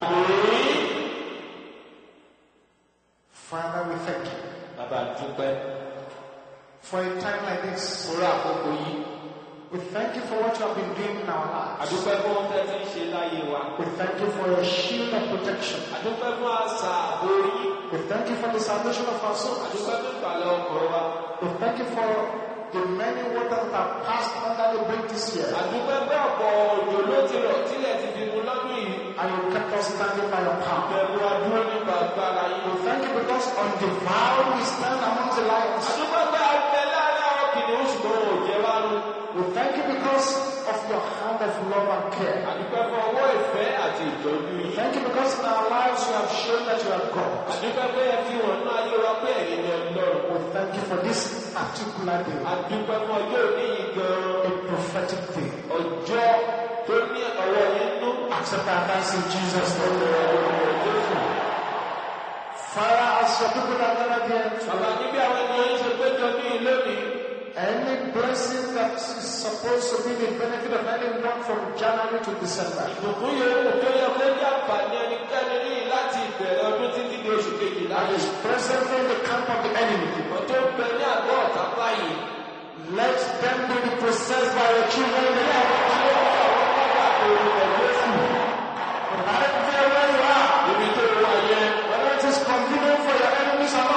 Father, we thank you for a time like this. We thank you for what you have been doing in our lives. We thank you for your shield of protection. We thank you for the salvation of our souls. We thank you for the many waters that have passed under the bridge this year. And you kept us standing by your power. We thank you because on the vow we stand among the lions. We thank you because of your hand of love and care. We thank you because in our lives you have shown that you are God. We thank you for this particular day. A prophetic day. Accept our thanks in Jesus' name. Father, as your people are gathered here, any blessing that is supposed to be the benefit of anyone from January to December, that is presently in the camp of the enemy, let them be possessed by your children in the name of Jesus. Right there where you are, whether it is convenient for your enemies or not,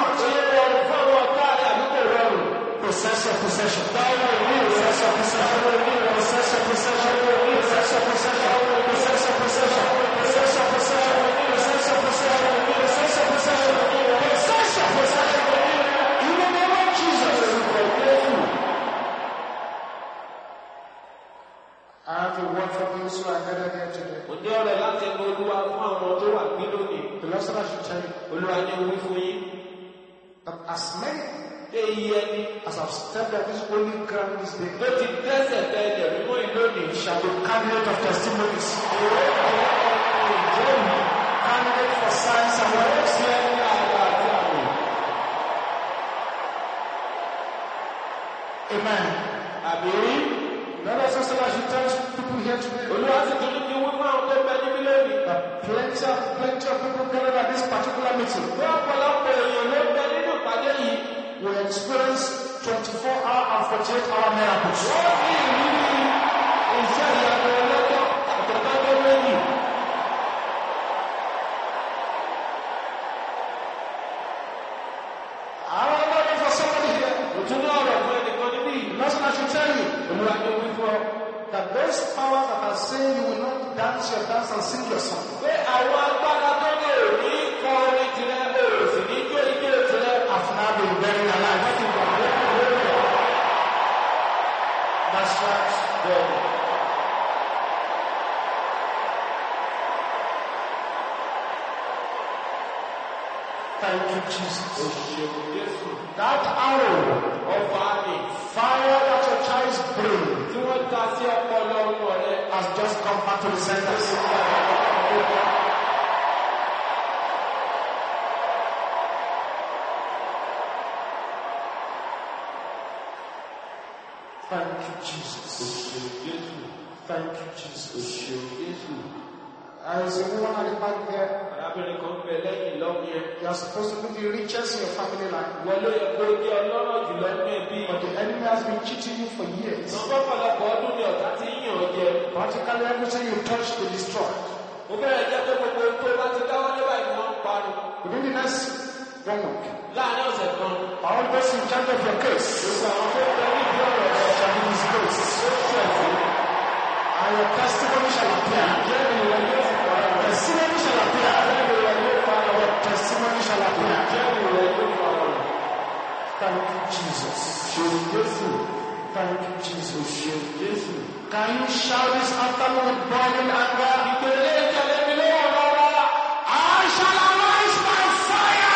possess your possession. Possess your possession. Possess your possession. Possess your possession. Possess your possession. Possess your possession. Possess your possession. Possess your possession. Possess your possession. In the name of Jesus. I have a word for those who are gathered here today. The Lord said I should tell you that as many as I've stepped at this holy ground this day, shall be candidate of testimonies, candidate for signs and wonders. Amen. Let us also as you tell people here today that plenty of people gathered at this particular meeting will experience 24-hour and 48-hour miracles. I don't know for somebody here. Listen, I should tell you that those powers that are saying you will not dance your dance and sing your song, have now been buried alive. That's right. Thank you, Jesus. That arrow of fire that your child is bringing has just come back to the center. Thank you, Jesus. Thank you, Jesus. As a woman at the back there, you are supposed to be the richest in your family line. But the enemy has been cheating you for years. Practically everything you touch, they destroy. Within the next 1 week, all those in charge of your case shall be disgraced. And your testimony shall appear. Testimony shall appear. Your testimony shall appear. Thank you, Jesus. Thank you, Jesus. Can you shout this afternoon with burning anger? I shall arise by fire.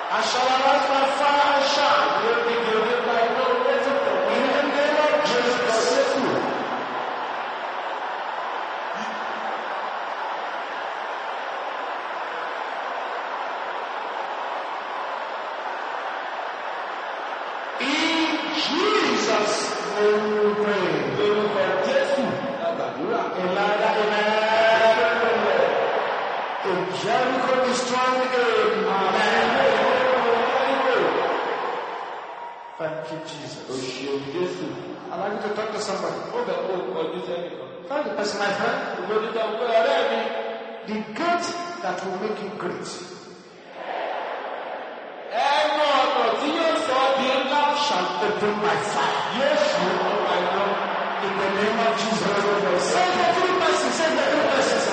I shall arise by fire and shine. In the name of Jesus. In Jesus' name we pray. Jericho is strong again. Thank you, Jesus. I'd like you to talk to somebody. Tell the person, my friend, the gate that will make you great shall open by fire. Yes, in the name of Jesus. Say the three persons, say the three persons.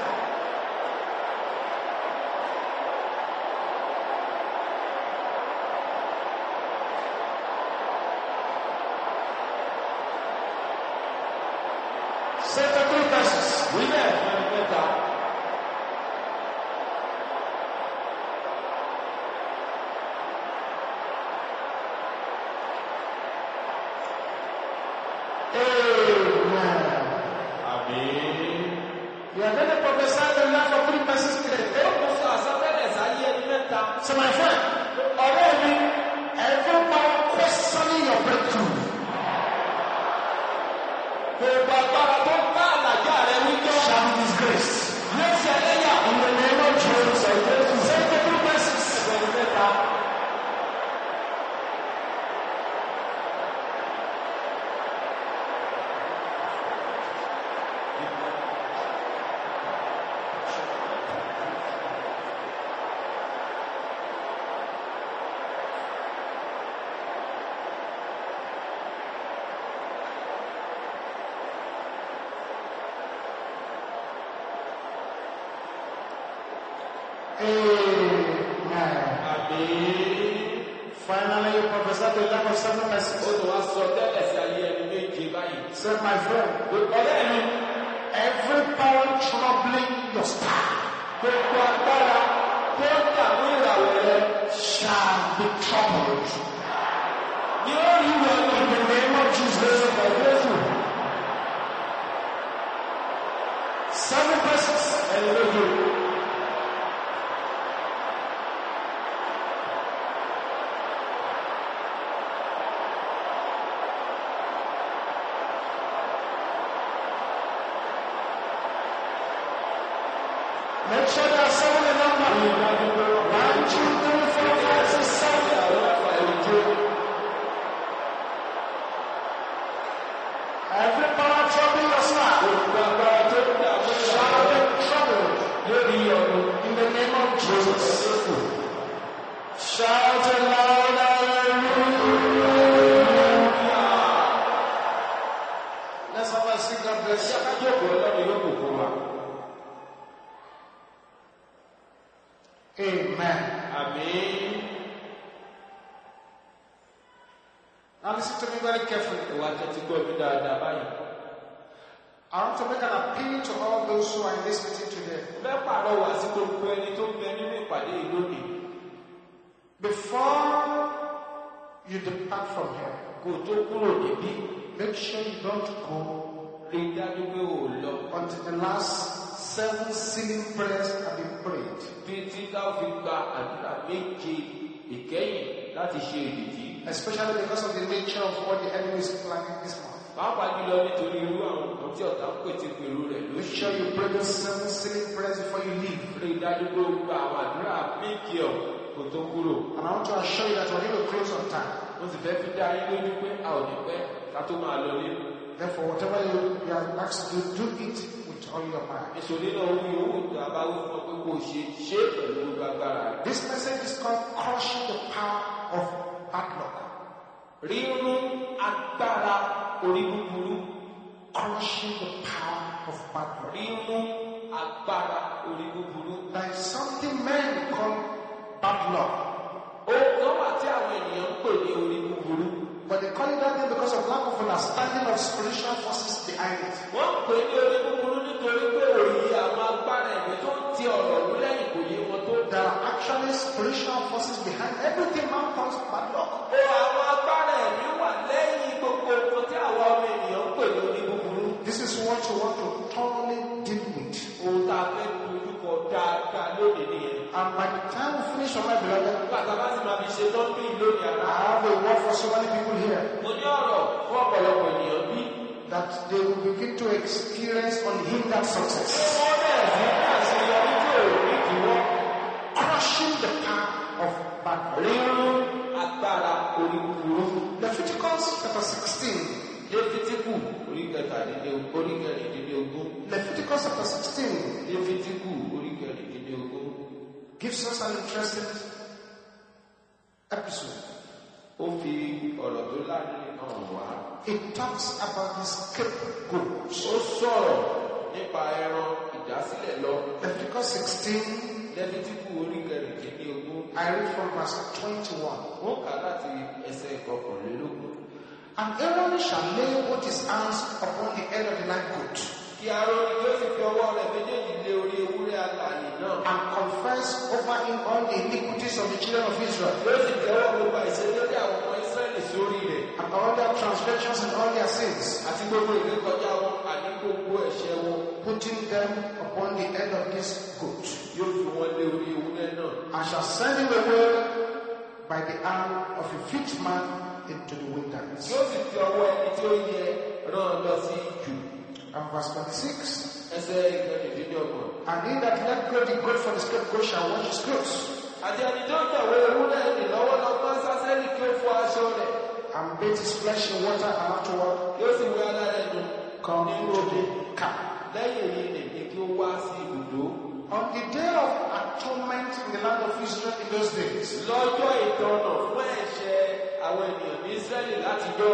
So my friend, already every power questioning your breakthrough shall be disgraced. In the name of Jesus, say the three persons. Finally, you prophesy to the life of 7 persons. Say, my friend, every power troubling your star shall be troubled. In the name of Jesus. 7 persons. Make sure there are 7 in number. 1, 2, 3, 4, 5, 6, 7. Every power troubling your star shall be troubled. In the name of Jesus. Shout aloud, hallelujah. Let's have a sing God bless you. Amen. Amen. Now listen to me very carefully. I want to make an appeal to all those who are in this meeting today. Before you depart from here, make sure you don't go until the last 7 sealing prayers have been prayed. Especially because of the nature of what the enemy is planning this month. Make sure you pray those 7 sealing prayers before you leave. And I want to assure you that we're going to close on time. Therefore, whatever you are asked to do it with all your mind. This message is called Crushing the Power of Bad Luck. Crushing the power of bad luck. There is something men call bad luck. But they call it that name because of lack of understanding of spiritual forces behind it. Wọ́n pè é ní orí búburú nítorí pé òye àwọn agbára ẹ̀mí tó ń ti ọ̀rọ̀ mú lẹ́yìn kò yé wọn tó. There are actually spiritual forces behind everything man calls bad luck. Àwọn agbára ẹ̀mí wà lẹ́yìn gbogbo nǹkan tí àwọn ọmọ ènìyàn ń pè ní orí búburú. This is what you want to thoroughly deal with. Ohun tá a fẹ́ dojúkọ dáadáa lónìí nìyẹn. And by the time we finish on my beloved, Nígbà tá a bá sì máa fi ṣe lọ́dún ìlónìí I àná. have a word for so many people here Mo ní ọ̀rọ̀ fún ọ̀pọ̀lọpọ̀ ènìyàn bí. that they will begin to experience unhindered success. Wọ́n bẹ̀rẹ̀ sí ní àṣeyọrí tí ò ní ìdíwọ́. Crushing the power of bad luck. Rírú agbára orí búburú. Leviticus chapter 16. Léfítíkù orí kẹrìndínlógún. Leviticus chapter 16 Léfítíkù orí kẹrìndínlógún. gives us an interesting episode. Ó fi ọ̀rọ̀ tó láàrin hàn wá. It talks about the scapegoat. Ó sọ̀rọ̀ nípa ẹran ìdásílẹ̀ lọ. Leviticus 16, Léfítíkù orí kẹrìndínlógún. I read from verse 21. Wọ́n kà láti ẹsẹ̀ kọkànlélógún. And Aaron shall lay both his hands upon the head of the night goat, Kí Áárónì yóò sì fi ọwọ́ rẹ̀ méjèèjì lé orí ewúrẹ́ alààyè náà. and confess over him all the iniquities of the children of Israel, Yóò sì jẹ́wọ́ gbogbo àìṣedéédé àwọn ọmọ Ísírẹ́lì sórí rẹ̀. and all their transgressions and all their sins, Àti gbogbo ìrékọjá wọn àní gbogbo ẹ̀ṣẹ̀ wọn. putting them upon the head of this goat, Yóò fi wọn lé orí ewúrẹ́ náà. and shall send him away by the arm of a fit man into the wilderness. Yóò sì fi ọwọ́ ẹni tí ó yẹ rán lọ sí jù. And verse 26, Ẹsẹ̀ ìkẹrìndínlọ́gbọ̀n. and he that let go the goat for the scapegoat shall wash his clothes, Àti ẹni tó jọ̀wọ́ ewúrẹ́ ẹni lọ́wọ́lọ́wọ́ sásẹ́lì kí ó fọ aṣọ rẹ̀. and bathe his flesh in water, and afterward Yóò sì wẹ ara rẹ̀ nù come nínú to omi. the camp. Lẹ́yìn èyí nìyí kí ó wá sí ibùdó. On the day of atonement in the land of Israel in those days, Lọ́jọ́ ìtọ́nà fún ẹ̀ṣẹ̀ àwọn ènìyàn ní Ísírẹ́lì látijọ́.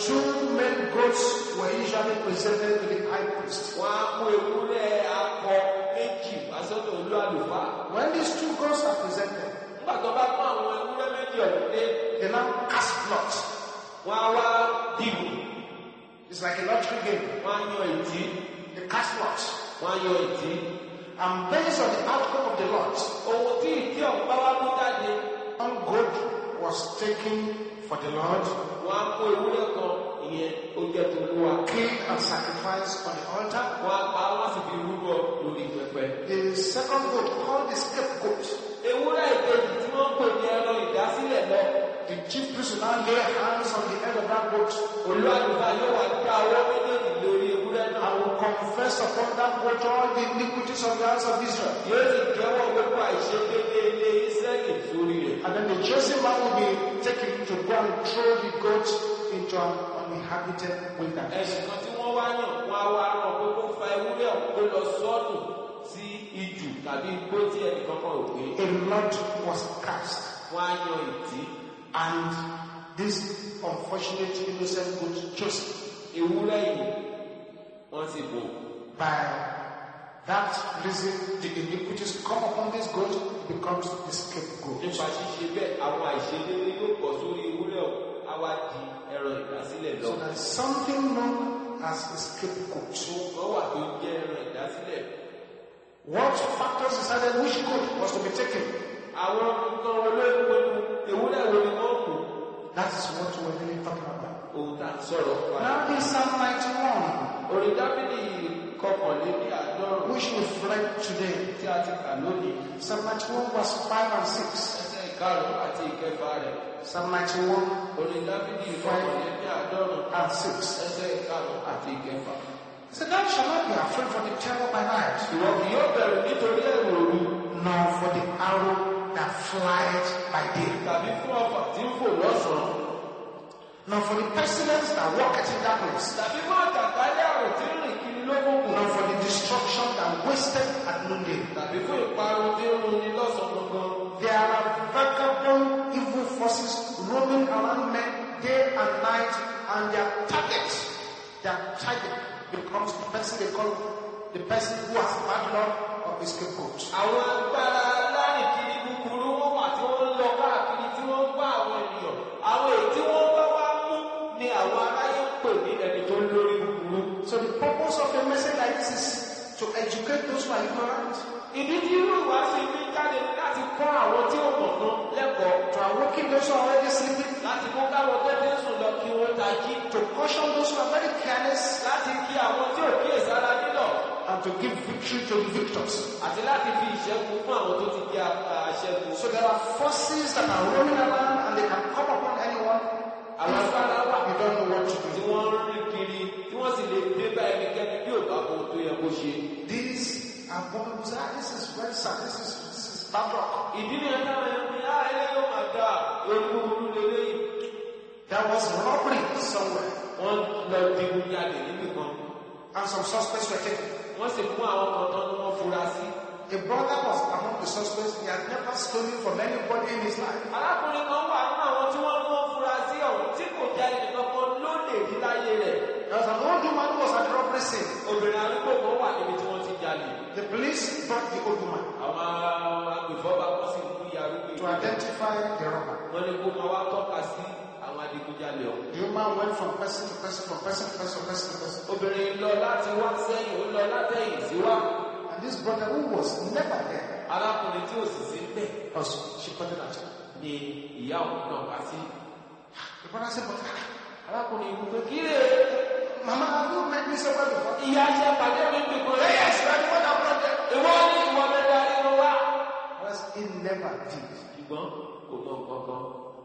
2 male goats were usually presented to the high priest. Wọ́n á mú ewúrẹ́ akọ méjì wá sọ́dọ̀ olú àlùfáà. When these 2 goats are presented, Nígbà tó bá pọ́n àwọn ewúrẹ́ méjì ọ̀hún dé, they now cast lots. wọ́n á wá dìbò. It's like a lottery game. Wọ́n á yan ìtí. They cast lots. Wọ́n á yan ìtí. And based on the outcome of the lot, Ohun tí ìtí ọ̀hún bá wá mú jáde, one goat was taken for the Lord, wọ́n á kó ewúrẹ́ kan, ìyẹn ó jẹ́ tó lúwa. killed and sacrificed on the altar. Wọ́n á pa á, wọ́n sì fi rúbọ lórí pẹpẹ. The second goat, called the scapegoat, Ewúrẹ́ ìkejì tí wọ́n ń pè ní ẹran ìdásílẹ̀ lọ. the chief priest will now lay hands on the head of that goat Olú àlùfáà yóò wá dá ọwọ́ méjèèjì lórí ewúrẹ́ náà. and will confess upon that goat all the iniquities of the house of Israel. Yóò sì jẹ́wọ́ gbogbo àìṣedéédé ilé Ísírẹ́lì sórí rẹ̀. And then the chosen man will be taken to go and throw the goat into an uninhabited wilderness. Ẹ̀sìn kan tí wọ́n wá yàn, wọ́n á wá rán pé kó fa ewúrẹ́ ọ̀hún kó lọ sọ́ọ̀nù sí ijù tàbí igbó tí ẹnìkan kan ò gbé. A lot was cast, Wọ́n á yan ìtí. and this unfortunate innocent goat chosen. Ewúrẹ́ yìí wọ́n ti bò. By that reason, the iniquities come upon this goat, becomes the scapegoat. Nípa ṣíṣe bẹ́ẹ̀, àwọn àìṣedéédé yóò pọ̀ sórí ewúrẹ́ ọ̀hún, á wá di ẹran ìdásílẹ̀ lọ. So there is something known as a scapegoat. Wọ́n wà tó jẹ́ ẹran ìdásílẹ̀. What factors decided which goat was to be taken? Àwọn nǹkan olóògbé ewúrẹ́ wo ni wọ́n kù? That is what we're really talking about. Ohun tá a sọ̀rọ̀ pa. Now in Psalm 91, Orin Dáfídì kọkànléní àádọ́rùn-ún which we read today, tí a ti kà lónìí. Psalm 91 verse 5 and 6. Ẹsẹ̀ ìkarùn-ún àti ìkẹfà rẹ̀. Psalm 91 Orin Dáfídì kọkànléní àádọ́rùn-ún and 6. ẹsẹ̀ ìkarùn-ún àti ìkẹfà. He said, thou shalt not be afraid for the terror by night, Ìwọ kì yóò bẹ̀rù nítorí ẹ̀rù òru, nor for the arrow that flieth by day, tàbí fún ọfà tí ń fò lọ́sàn-án, nor for the pestilence that walketh in darkness, tàbí fún àjàkálẹ̀ àrùn tí ń rìn kiri lókùnkùn, nor for the destruction that wasteth at noonday. tàbí fún ìparun tí ń runi lọ́sàn-án gangan. There are vagabond evil forces roaming around men day and night, and their target becomes the person they call the person who has bad luck or a scapegoat. Àwọn agbára alárìnkiri búburú wọ́n wà tí wọ́n ń lọ káàkiri tí wọ́n ń bá àwọn ènìyàn. Àwọn èyí tí wọ́n bá wá mú those who are ignorant, Ìdí tí irú ìwàásù ibi jáde ní láti kọ́ àwọn tí ó mọ̀ kan lẹ́kọ̀ọ́. to awaken those who are already sleeping, Láti mú káwọn tó ti ń sùn lọ kí wọ́n tají. to caution those who are very careless, Láti kí àwọn tí ò kíyèsára nílọ̀. and to give victory to the victors. Àti láti fi ìṣẹ́gun fún àwọn tó ti jẹ́ aṣẹ́gun. So there are forces that are roaming around and they can come upon anyone. Àwọn agbára wà You don't know what to tí do. wọ́n ń rìn kiri tí wọ́n sì lè dé bá ẹnikẹ́ni bí ò bá kó tó yẹ kó ṣe. These are bombs. This is very sad. This is bad luck. Ìdí ni ẹ̀ka ẹ̀yẹ ní ẹlẹ́ yóò máa dà olúburú lélẹ́yìn. There was robbery somewhere, Wọ́n lọ digun jalè níbì kan. and some suspects were taken. Wọ́n sì mú àwọn kan tán ní wọ́n fura sí. A brother was among the suspects. He had never stolen from anybody in his life. Arákùnrin kan wà nínú àwọn tí wọ́n ní wọ́n fura sí ọ̀hún tí kò jalè kankan ló lè rí láyé rẹ̀. There was an old woman who was at the robbery scene. Obìnrin arúgbó kan wà níbi tí wọ́n ti jalè. The police brought the old woman Àwọn agbèfọ́ba kan sì mú ìyá arúgbó to yìí. identify the robber. Wọ́n ní kó máa wá tọ́ka sí àwọn adigunjalè ọ̀hún. The woman went from person to person, from person to person, person to person. Obìnrin lọ láti wá sẹ́yìn, ó lọ látẹ̀yìn sí wá. And this brother who was never there, Arákùnrin tí ò sì sí bẹ́ẹ̀ also, she pointed at him. ni ìyá òun náà kà sí. The brother said, but Arákùnrin ìlú pé kí lè Mama, have you met me somewhere before? ìyá ṣe pàdé mi bí kan lẹ́yìn. Yes, you are the one that brought them. Ìwọ ní ìwọ mẹ́ta nínú wa. Whereas he never did. Ṣùgbọ́n kò mọ nǹkan kan.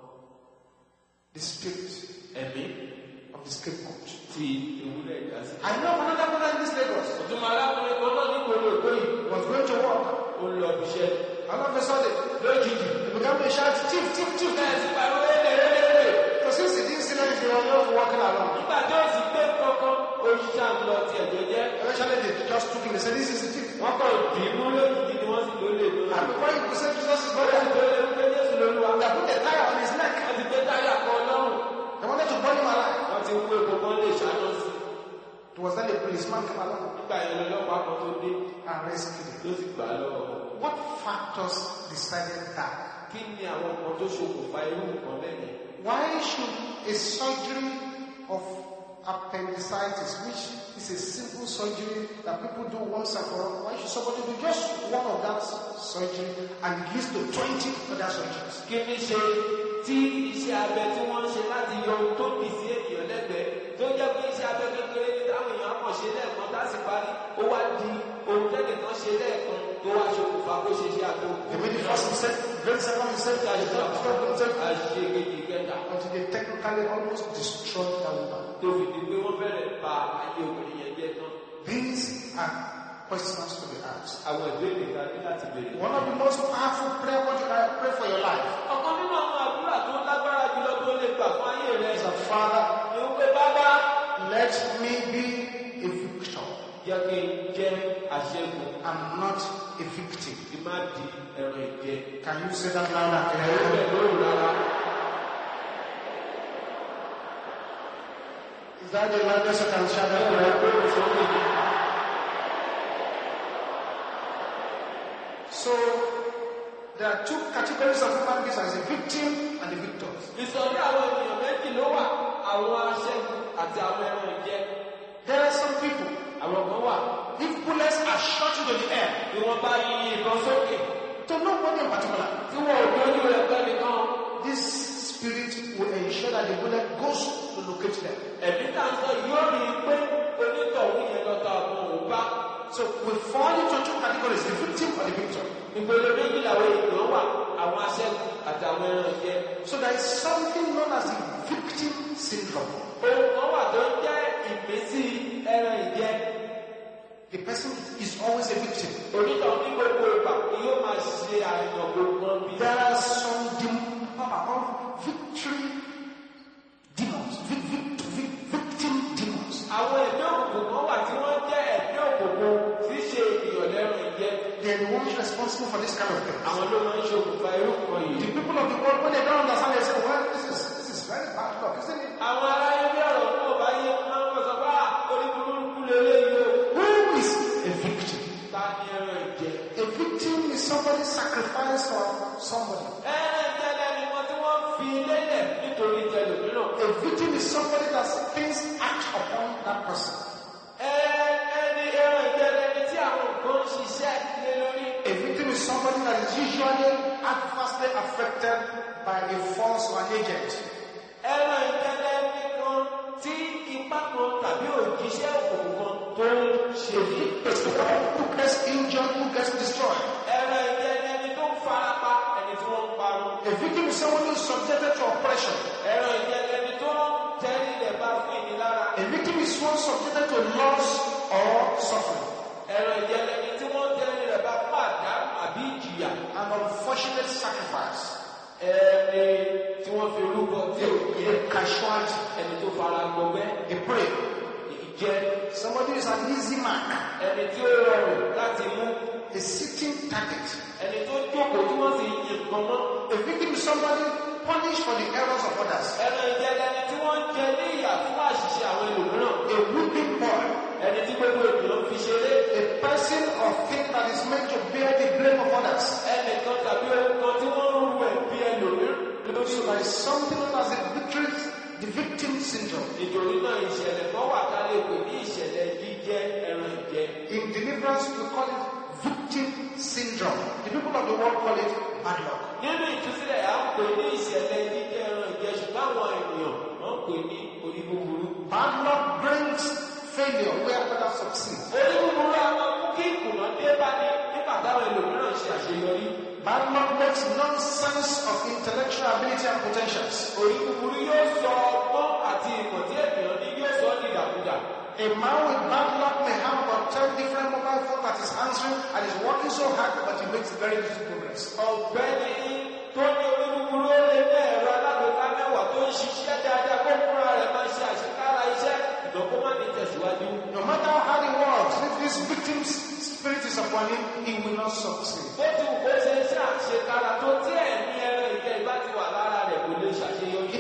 The spirit Ẹ̀mí of the scapegoat. ti ìwúlẹ̀ ìdá sí. I know another brother in this Lagos Òtún arákùnrin kan náà ní ìgboro Èkó yìí. was going to work. Ó lọ bí iṣẹ́ All of a sudden, lójijì. he began to shout, Chief, Chief, Chief. Bẹ́ẹ̀ sí pariwo lélẹ̀. So since he didn't see anything, he was just walking along. Nígbà tí ó sì gbé kankan, ó ṣá ń lọ tiẹ̀ jẹ́jẹ́. Eventually, they just took him. They said, this is the chief. Wọ́n kàn dì í mú lójijì ni wọ́n sì ló lè lọ. And before he could say Jesus is Ó God, lè tó lé wípé Jésù lolúwa. they put a tire on his neck. Wọ́n ti gbé táyà kan lọ́rùn. They wanted to burn him alive. Wọ́n ti wú epo kan lè ṣáná sí. It was then a policeman came along Nígbà yẹn lọ́lọ́pàá kan tó dé and rescued him. ló sì gbà á lọ́wọ́. What factors decided that? Kí ni àwọn nǹkan tó ṣokùnfà irú nǹkan lẹ́yìn? Why should a surgery of appendicitis, which is a simple surgery that people do once and for all, why should somebody do just one of that surgery and it leads to 20 other surgeries? Kí ni ṣe tí iṣẹ́ abẹ tí wọ́n ń ṣe láti yọ ohun tó bì sí ènìyàn lẹ́gbẹ̀ẹ́ tó jẹ́ pé iṣẹ́ abẹ kékeré ní táwọn èèyàn kàn ṣe lẹ́ẹ̀kan láti parí ó wá di ohun tẹ́nìkan ṣe lẹ́ẹ̀kan tó wá ṣokùnfà bó ṣe ṣe àgbo. They made the first mistake, very second mistake, Àṣìṣe kejì kẹta until they technically almost destroyed that woman. tó fi di pé wọ́n fẹ́rẹ̀ ba ayé obìnrin yẹn jẹ́ tán. These are questions to be asked. Àwọn ìbéèrè ta ní láti béèrè. One of the most powerful prayer what you can pray for your life Ọ̀kan nínú àwọn àdúrà tó lágbára jùlọ tó lè gbà fún ayé rẹ̀ is that Father, ni ó pé bàbá let me be a victor jẹ́ kí n jẹ́ aṣẹ́gun and not a victim. kí má di ẹran ìjẹ. Can you say that louder? Ẹ̀rọ bẹ̀ lóru rárá. Is that the loudest you can shout that Ẹ̀rọ prayer? lóru sókè. So there are two categories of human beings: as a victim and the victors. Ìsọ̀rí àwọn ènìyàn méjì ló wà, àwọn aṣẹ́gun àti àwọn ẹran ìjẹ. There are some people, Àwọn kan wà, if bullets are shot into the air, bí wọ́n bá yí ìbọn sókè, to nobody in particular, tí wọ́n ò dójú rẹ̀ pẹ́ nìkan. this spirit will ensure that the bullet goes to locate them. Ẹ̀mí tá ń sọ yóò rí i pé onítọ̀hún yẹn lọ́ta ọ̀gbọ̀n ò bá. So we fall into two categories: the victim or the victor. Ìpele méjì làwọn ènìyàn wà, àwọn aṣẹ́gun àti àwọn ẹran ìjẹ. So there is something known as the victim syndrome. Ohun kan wà tó ń jẹ́ ìmísí ẹran ìjẹ. The person is always a victim. Onítọ̀hún ní gbogbo ìgbà ni yóò máa ṣe àìyàn gbogbo bí. There are some victory demons, victim demons. Àwọn ẹ̀mí òkùnkùn kan wà tí wọ́n jẹ́ ẹ̀mí òkùnkùn tí í ṣe ènìyàn lẹ́rùn ìjẹ. They are the ones responsible for this kind of thing. Àwọn ló máa ń ṣokùnfà irú kan The yìí. people of the world, when they don't understand, they say, well, this is very bad luck, isn't it? Àwọn aráyé bí ọ̀rọ̀ náà bá yé máa ń sọ pé orí burúkú lélẹ́yìí o. Who is a victim? Ta ni ẹran ìjẹ? A victim is somebody sacrificed for somebody. Ẹran ìjẹ lẹni kan tí wọ́n fi lélẹ̀ nítorí tẹlòmíràn. A victim is somebody that things act upon that person. Ẹni ẹran ìjẹ lẹni tí àwọn nǹkan ń ṣiṣẹ́ a force or an agent. Ẹran ìjẹlẹ nìkan tí ipá kan tàbí òjíṣẹ́ òkùnkùn kan tó ń ṣe ní. It's the one who gets injured, who gets destroyed. Ẹran ìjẹlẹ ni tó ń farapa ẹni tí wọ́n ń parun. A victim is someone who is subjected to oppression. Ẹran ìjẹlẹ ni tó ń tẹ́lẹ̀ ilẹ̀ bá fún ìnilára. A victim is one subjected to loss or suffering. Ẹran ìjẹlẹ ni tí wọ́n tẹ́lẹ̀ ilẹ̀ bá pàdá àbí ìjìyà. An unfortunate sacrifice. Ẹni tí wọ́n fi rúbọ tí ò yẹ. A casualty. Ẹni tó fara gbọgbẹ́. A prey. Ìjẹ. Somebody is an easy mark. Ẹni tí ó rọrùn láti mú. A sitting target. Ẹni tó jókòó tí wọ́n sì yin nǹkan mọ́. A victim is somebody punished for the errors of others. Ẹran ìjẹlẹ ni tí wọ́n jẹ ní ìyà fún àṣìṣe àwọn ẹlòmíràn. A whipping boy. Ẹni tí gbogbo ènìyàn fi ṣeré. A person or thing that is meant to bear the blame of others. Ẹnìkan tàbí ohun tí wọ́n ń rú ẹ̀bí ẹlòmíràn. So there is something known as the victim syndrome. Nítorí náà ìṣẹ̀lẹ̀ kan wà ká lè pè ní ìṣẹ̀lẹ̀ jíjẹ ẹran ìjẹ. In deliverance we call it victim syndrome. The people of the world call it bad luck. Nínú ìtúsílẹ̀ à ń pè ní ìṣẹ̀lẹ̀ jíjẹ ẹran ìjẹ ṣùgbọ́n àwọn ènìyàn wọ́n pè ní orí búburú. Bad luck brings failure where others succeed. Orí búburú àwọn mú kí ìkùnà dé bá ní nígbà táwọn ẹlòmíràn ṣe àṣeyọrí. Bad luck makes nonsense of intellectual ability and potentials. Orí búburú yóò sọ ọgbọ́n àti ìmọ̀ tí ènìyàn ní yóò sọ ọ́ dìdàkudà. A man with bad luck may have about 10 different mobile phones that is answering and is working so hard but he makes very little progress. Ọ̀gbẹ́ni tó ní orí búburú ó lé ní ẹ̀rọ alágbèéká mẹ́wàá tó ń ṣiṣẹ́ dáadáa kó fúnra rẹ̀ máa ṣe àṣekára iṣẹ́ ìdọ̀kọ́ má ní tẹ̀síwájú. No matter how hard he works, if this victim's spirit is upon him, he will not succeed. Bó ti wù kó ṣe iṣẹ́ àṣekára tó tí ẹ̀mí ẹran ìjẹ ìbá ti wà lára rẹ̀ kò lè ṣàṣeyọrí.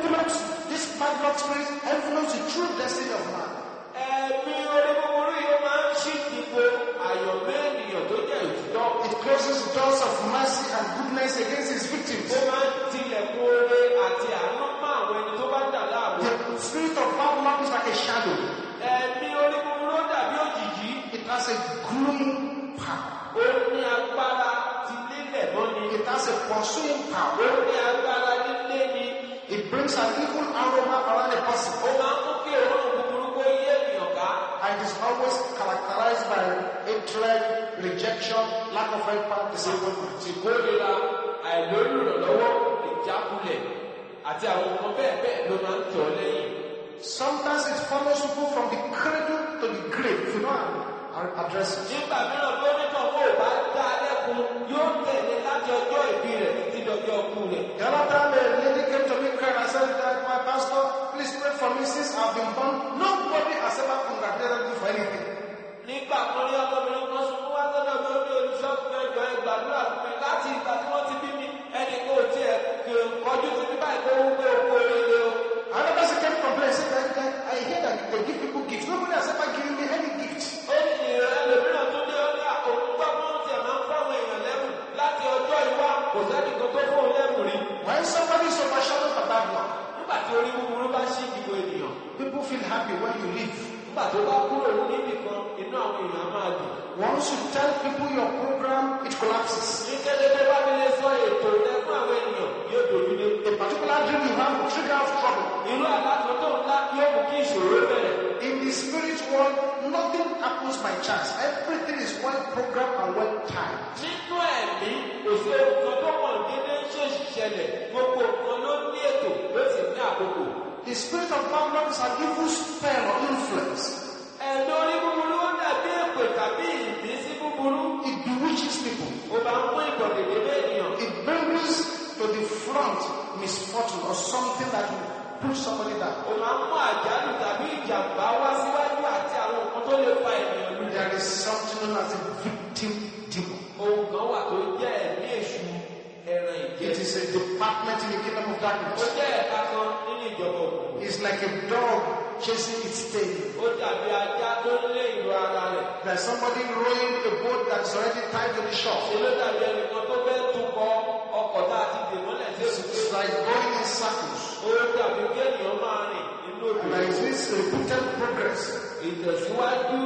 This bad luck spirit envelopes the true destiny of man. Ẹ̀mí orí búburú yóò máa ń ṣí ìdìbò àyọ̀mọ́ ènìyàn tó jẹ́ òtítọ́. It closes doors of mercy and goodness against his victims. Ó máa ń tilẹ̀kùn oore àti àánú mọ́ àwọn ẹni tó bá dà láàmú. The spirit of bad luck is like a shadow. Ẹ̀mí orí búburú dàbí òjìji. It has a glowing power. Ó ní agbára ti lílẹ̀ mọ́ni. It has a pursuing Ó power. ní agbára lílé ni. It brings an evil aroma around a person. Ó máa ń mú kí òórùn búburú kó yé ènìyàn ká. And it is always characterized by hatred, rejection, lack of help, disappointment. Ìkórìíra, àìlórí ìrànlọ́wọ́, ìjákulẹ̀ àti àwọn nǹkan bẹ́ẹ̀ bẹ́ẹ̀ ló máa ń tọ̀ lẹ́yìn. Sometimes it follows people from the cradle to the grave. If you don't address it. Nígbà mìíràn tó ní kan kó o bá dá lẹ́kun yóò tẹ̀lé láti ọjọ́ ìbí rẹ̀ títí dọjọ́ ọkú rẹ̀. The other time a lady came to me crying and said that my pastor, please pray for me since I've been born. Nobody has ever congratulated me for anything. Nígbà kan ní ọmọbìnrin kan sùn wá sọ́dọ̀ mi ó ní olùṣọ́gun ẹjọ́ ìgbàdúrà fún mi láti ìgbà tí wọ́n ti bí mi ẹnì kò tiẹ̀ kọjú sí mi báyìí tó wú pé òkú oríire o. Another person came to complain and said that I hear that they give people gifts. Nobody has ever given me any gift. Ó ní ẹlòmíràn tó dé ọjà òun gbọ́ pé wọ́n tiẹ̀ máa ń fáwọn èèyàn lẹ́bùn láti ọjọ́ ìwá kò sẹ́nìkan tó fún un lẹ́bùn rí. When somebody is overshadowed by bad luck, Nígbà tí orí búburú bá ṣí ìdìbò ènìyàn, people feel happy when you leave. nígbà tó bá kúrò níbì kan inú àwọn èèyàn máa dùn. Once you tell people your program, it collapses. Ní kété tó bá nílé sọ ètò rẹ fún àwọn ènìyàn yóò dòdúdé. A particular dream you have will trigger off trouble. Irú àlàkàn tó ńlá yóò mú kí ìṣòro bẹ̀rẹ̀. In the spirit world, nothing happens by chance. Everything is well programmed and well timed. Nínú ẹ̀mí, kò sí nǹkan tó pọ̀ déédéé ń ṣèṣì ṣẹlẹ̀. Gbogbo nǹkan ló ní ètò ló sì ní àkókò. The spirit of bad luck is an evil spell or influence. Ẹ̀mí orí búburú ó dàbí èpè tàbí ìbísí búburú. It bewitches people. Ó máa ń mú ìkọ̀dédé bẹ́ẹ̀ ènìyàn. It brings to the front misfortune or something that will push somebody down. Ó máa ń mú àjálù tàbí ìjàmbá wá síwájú àti àwọn nǹkan tó lè fa ènìyàn lù. There is something known as a victim demon. Ohun kan wà tó jẹ́ ẹ̀mí èṣù ẹran ìjẹ. It is a department in the kingdom of Ó darkness. jẹ́ ẹ̀ka kan nínú ìjọba òkùnkùn. It's like a dog chasing its tail. Ó dàbí ajá tó ń lé ìlú ara rẹ̀. There's somebody rowing a boat that's already tied to the shore. Ṣé ló dàbí ẹnìkan tó fẹ́ tukọ̀ ọkọ̀ tá a ti dè mọ́lẹ̀ sí èkúté? It's like going in circles. Ó dàbí kí ènìyàn máa rìn nínú And there òbí. is this repeated progress Ìtẹ̀síwájú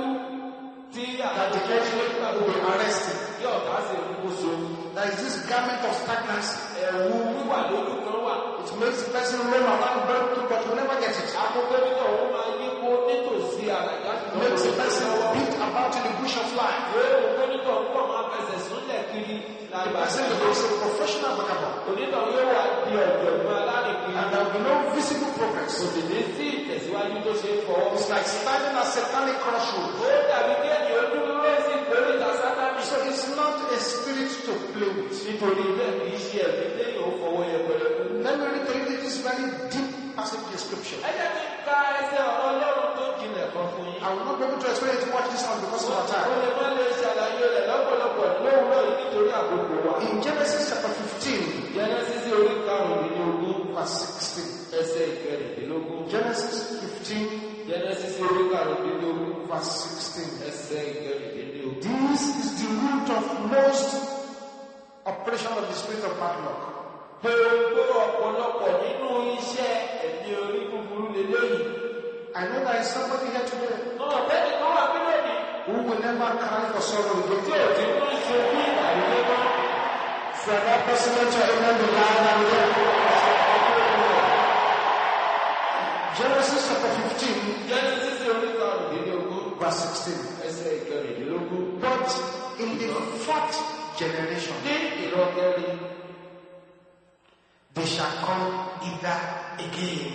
tí that the enemy will be arrested. yóò bá ṣe ń kóso. There is this garment of stagnancy. Ẹ̀wù wíwà lójú kan wà makes the person roam around breakthrough, but will never get it. Makes the person beat about in the bush of life. The person becomes a professional vagabond. And there will be no visible progress. It's like standing at satanic crossroads. So it's not a spirit to play with. Let me read to you this very deep passage description. I will not be able to explain it to watch this one because of our time. In Genesis chapter 15, verse 16. Genesis 15, verse 16. This is the root of most operation of the spirit of bad luck. I know there is somebody here today who will never cry for sorrow again. For that person to remember the line and Genesis chapter 15, verse 16. But in the fourth generation, they shall come either again.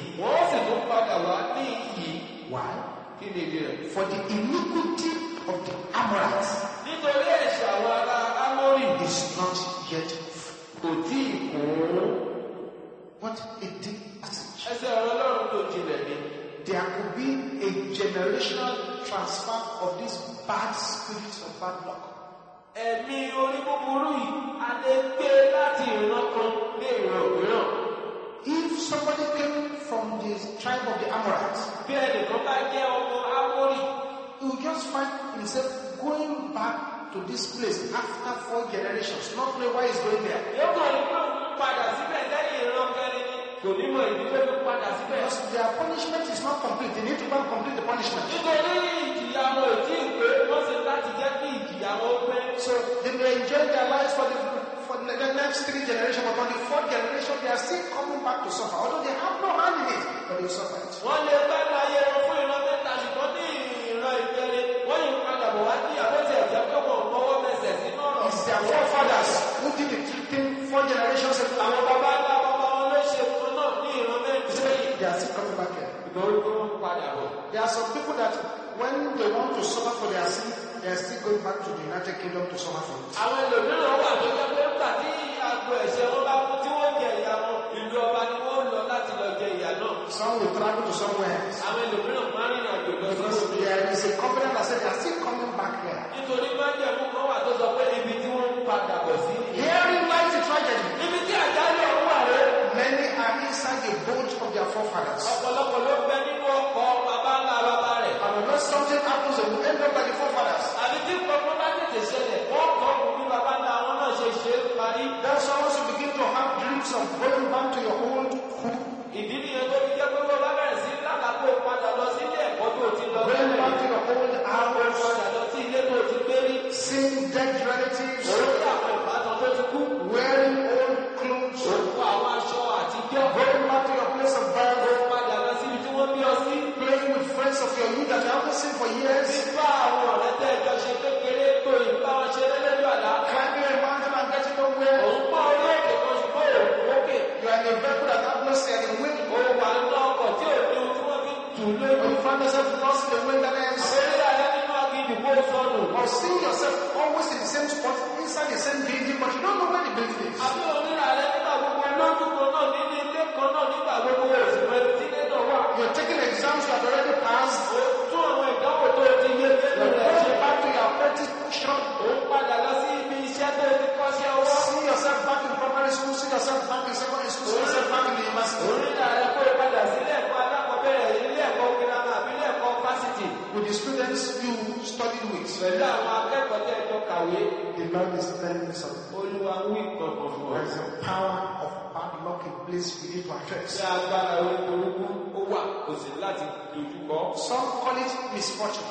Why? For the iniquity of the Amorites is not yet what a deep passage. There could be a generational transfer of these bad spirits of bad luck. If somebody came from the tribe of the Amorites, he will just find himself going back to this place after 4 generations, not know why he's going there. Because their punishment is not complete. They need to go and complete the punishment. So they may enjoy their lives for the next 3 generations, but on the 4th generation they are still coming back to suffer. Although they have no hand in it, but they suffer it. It's their forefathers who did the thing 4 generations ago. They are still coming back here. There are some people that when they want to suffer for their sin, they are still going back to the United Kingdom to suffer for it. Some will travel to somewhere else. Because there is a covenant that says they are still coming back here. Herein lies the tragedy. Many are inside the boat of their forefathers. And unless something happens, they will end up like the forefathers. Then someone should begin to have dreams of going back to your old home. Going back to your old house. Seeing dead relatives. Wearing old clothes. Going back to your place of birth. Playing with friends of your youth that you haven't seen for years. Climbing a mountain and getting nowhere. You are in a vehicle that has no steering wheel. Or you find yourself lost in the wilderness. Or seeing yourself always in the same spot, inside the same building, but you don't know where the building is. You're taking exams you have already passed. You're going back to your apprentice shop. See yourself back in primary school, see yourself back in secondary school, see yourself back in the university. With the students you studied with, the Lord is telling me something. There is a power of bad luck in place we need to address. Some call it misfortune.